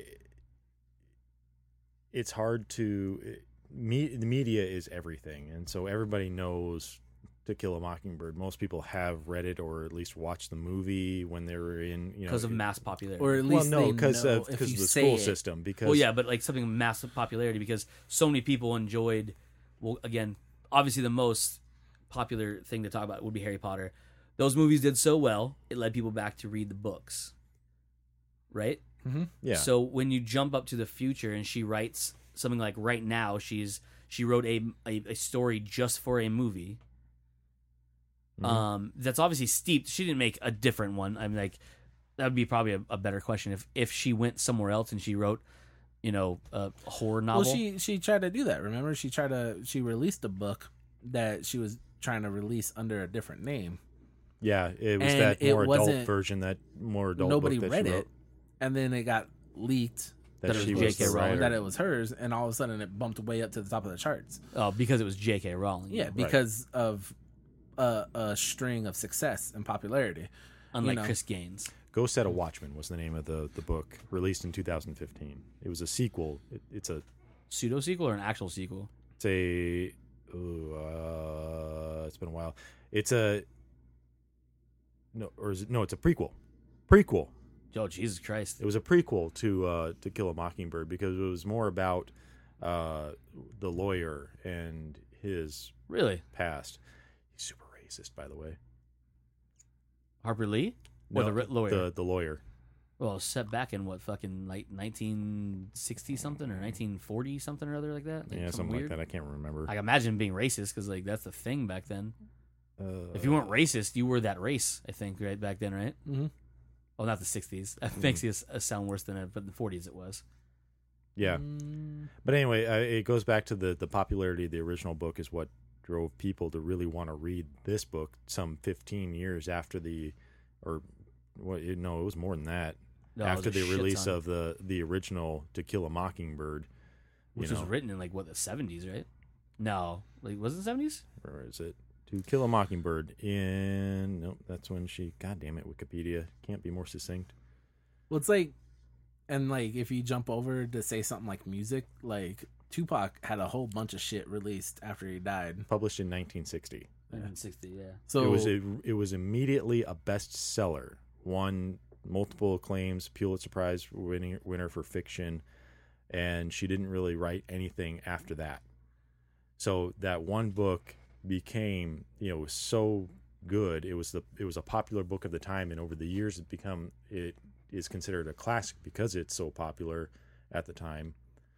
it's hard to. Me, the media is everything, and so everybody knows To Kill a Mockingbird. Most people have read it or at least watched the movie when they were in, you know, because of mass popularity. Or at well, least no, they because know of if because you of the say school it. system. Because well, yeah, but like something massive popularity because so many people enjoyed. Well, again, obviously the most popular thing to talk about would be Harry Potter. Those movies did so well, it led people back to read the books, right? Mm-hmm. yeah, So when you jump up to the future and she writes something like right now, she's she wrote a a, a story just for a movie. Mhm. Um, that's obviously steeped. She didn't make a different one. I'm like, that would be probably a, a better question if if she went somewhere else and she wrote, you know, a horror novel. Well, she she tried to do that. Remember, she tried to she released a book that she was trying to release under a different name. Yeah, it was And that it more adult wasn't- version, that more adult Nobody book that read she it, wrote. and then it got leaked That, That it she was was J K the Rowling. writer. that it was hers, and all of a sudden it bumped way up to the top of the charts. Oh, because it was J K. Rowling. Yeah, because of a, a string of success and popularity. unlike you know. Chris Gaines. Ghost Set of Watchmen was the name of the, the book, released in two thousand fifteen. It was a sequel. It, it's a Pseudo sequel or an actual sequel? it's a ooh, uh, it's been a while. It's a no, or is it no? It's a prequel. Prequel. Oh, Jesus Christ. It was a prequel to uh, To Kill a Mockingbird because it was more about uh, the lawyer and his Really? past. He's super racist, by the way. Harper Lee? Or the ri- lawyer? The the lawyer. Well, set back in what, fucking like nineteen sixty something or nineteen forty something or other like that? Like Yeah, something weird? like that. I can't remember. I can imagine being racist because like that's the thing back then. Uh, If you weren't racist, you were that race, I think, right back then, right? Mm-hmm. Well, not the sixties. That makes it uh, sound worse than it, but the forties it was. yeah. Mm, But anyway, uh, it goes back to the, the popularity of the original book is what drove people to really want to read this book some fifteen years after the, or what? Well, no, it was more than that. No, it was after a the shit release ton, of the, the original To Kill a Mockingbird. You which know, was written in like what, the seventies, right? No, like was it seventies? Where is it? To Kill a Mockingbird in, nope, that's when she, god damn it, Wikipedia. Can't be more succinct. well, it's like, and like if you jump over to say something like music, like Tupac had a whole bunch of shit released after he died. Published in nineteen sixty. nineteen sixty, yeah. So it was a, it was immediately a bestseller. Won multiple acclaims, Pulitzer Prize winning, winner for fiction, and she didn't really write anything after that. So that one book became, you know, was so good. It was the it was a popular book of the time, and over the years, it become it is considered a classic because it's so popular at the time.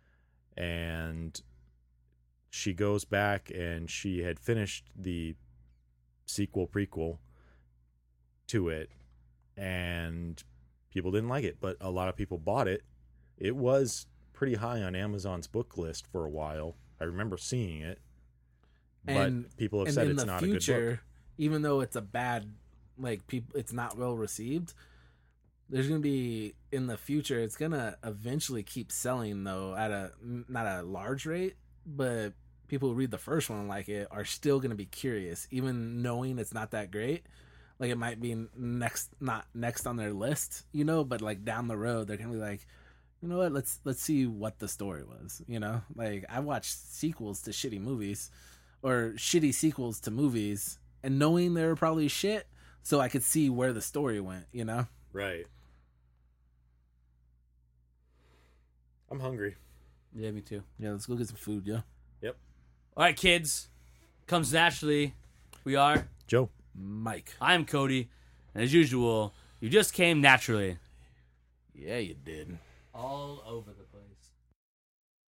And she goes back, and she had finished the sequel prequel to it, and people didn't like it, but a lot of people bought it. It was pretty high on Amazon's book list for a while. I remember seeing it, but And- people have and said in it's the not a good future, book. even though it's a bad, like people, it's not well received. There's gonna be in the future. It's gonna eventually keep selling though at a not a large rate, but people who read the first one like it are still gonna be curious, even knowing it's not that great. Like it might be next, not next on their list, you know, but like down the road, they're gonna be like, you know what? Let's let's see what the story was. You know, like I watched sequels to shitty movies, or shitty sequels to movies, and knowing they were probably shit, so I could see where the story went. You know. Right. I'm hungry. Yeah, me too. Yeah, let's go get some food, yo. Yep. All right, kids. Comes naturally. We are. Joe. Mike. I'm Cody. And as usual, you just came naturally. Yeah, you did. All over the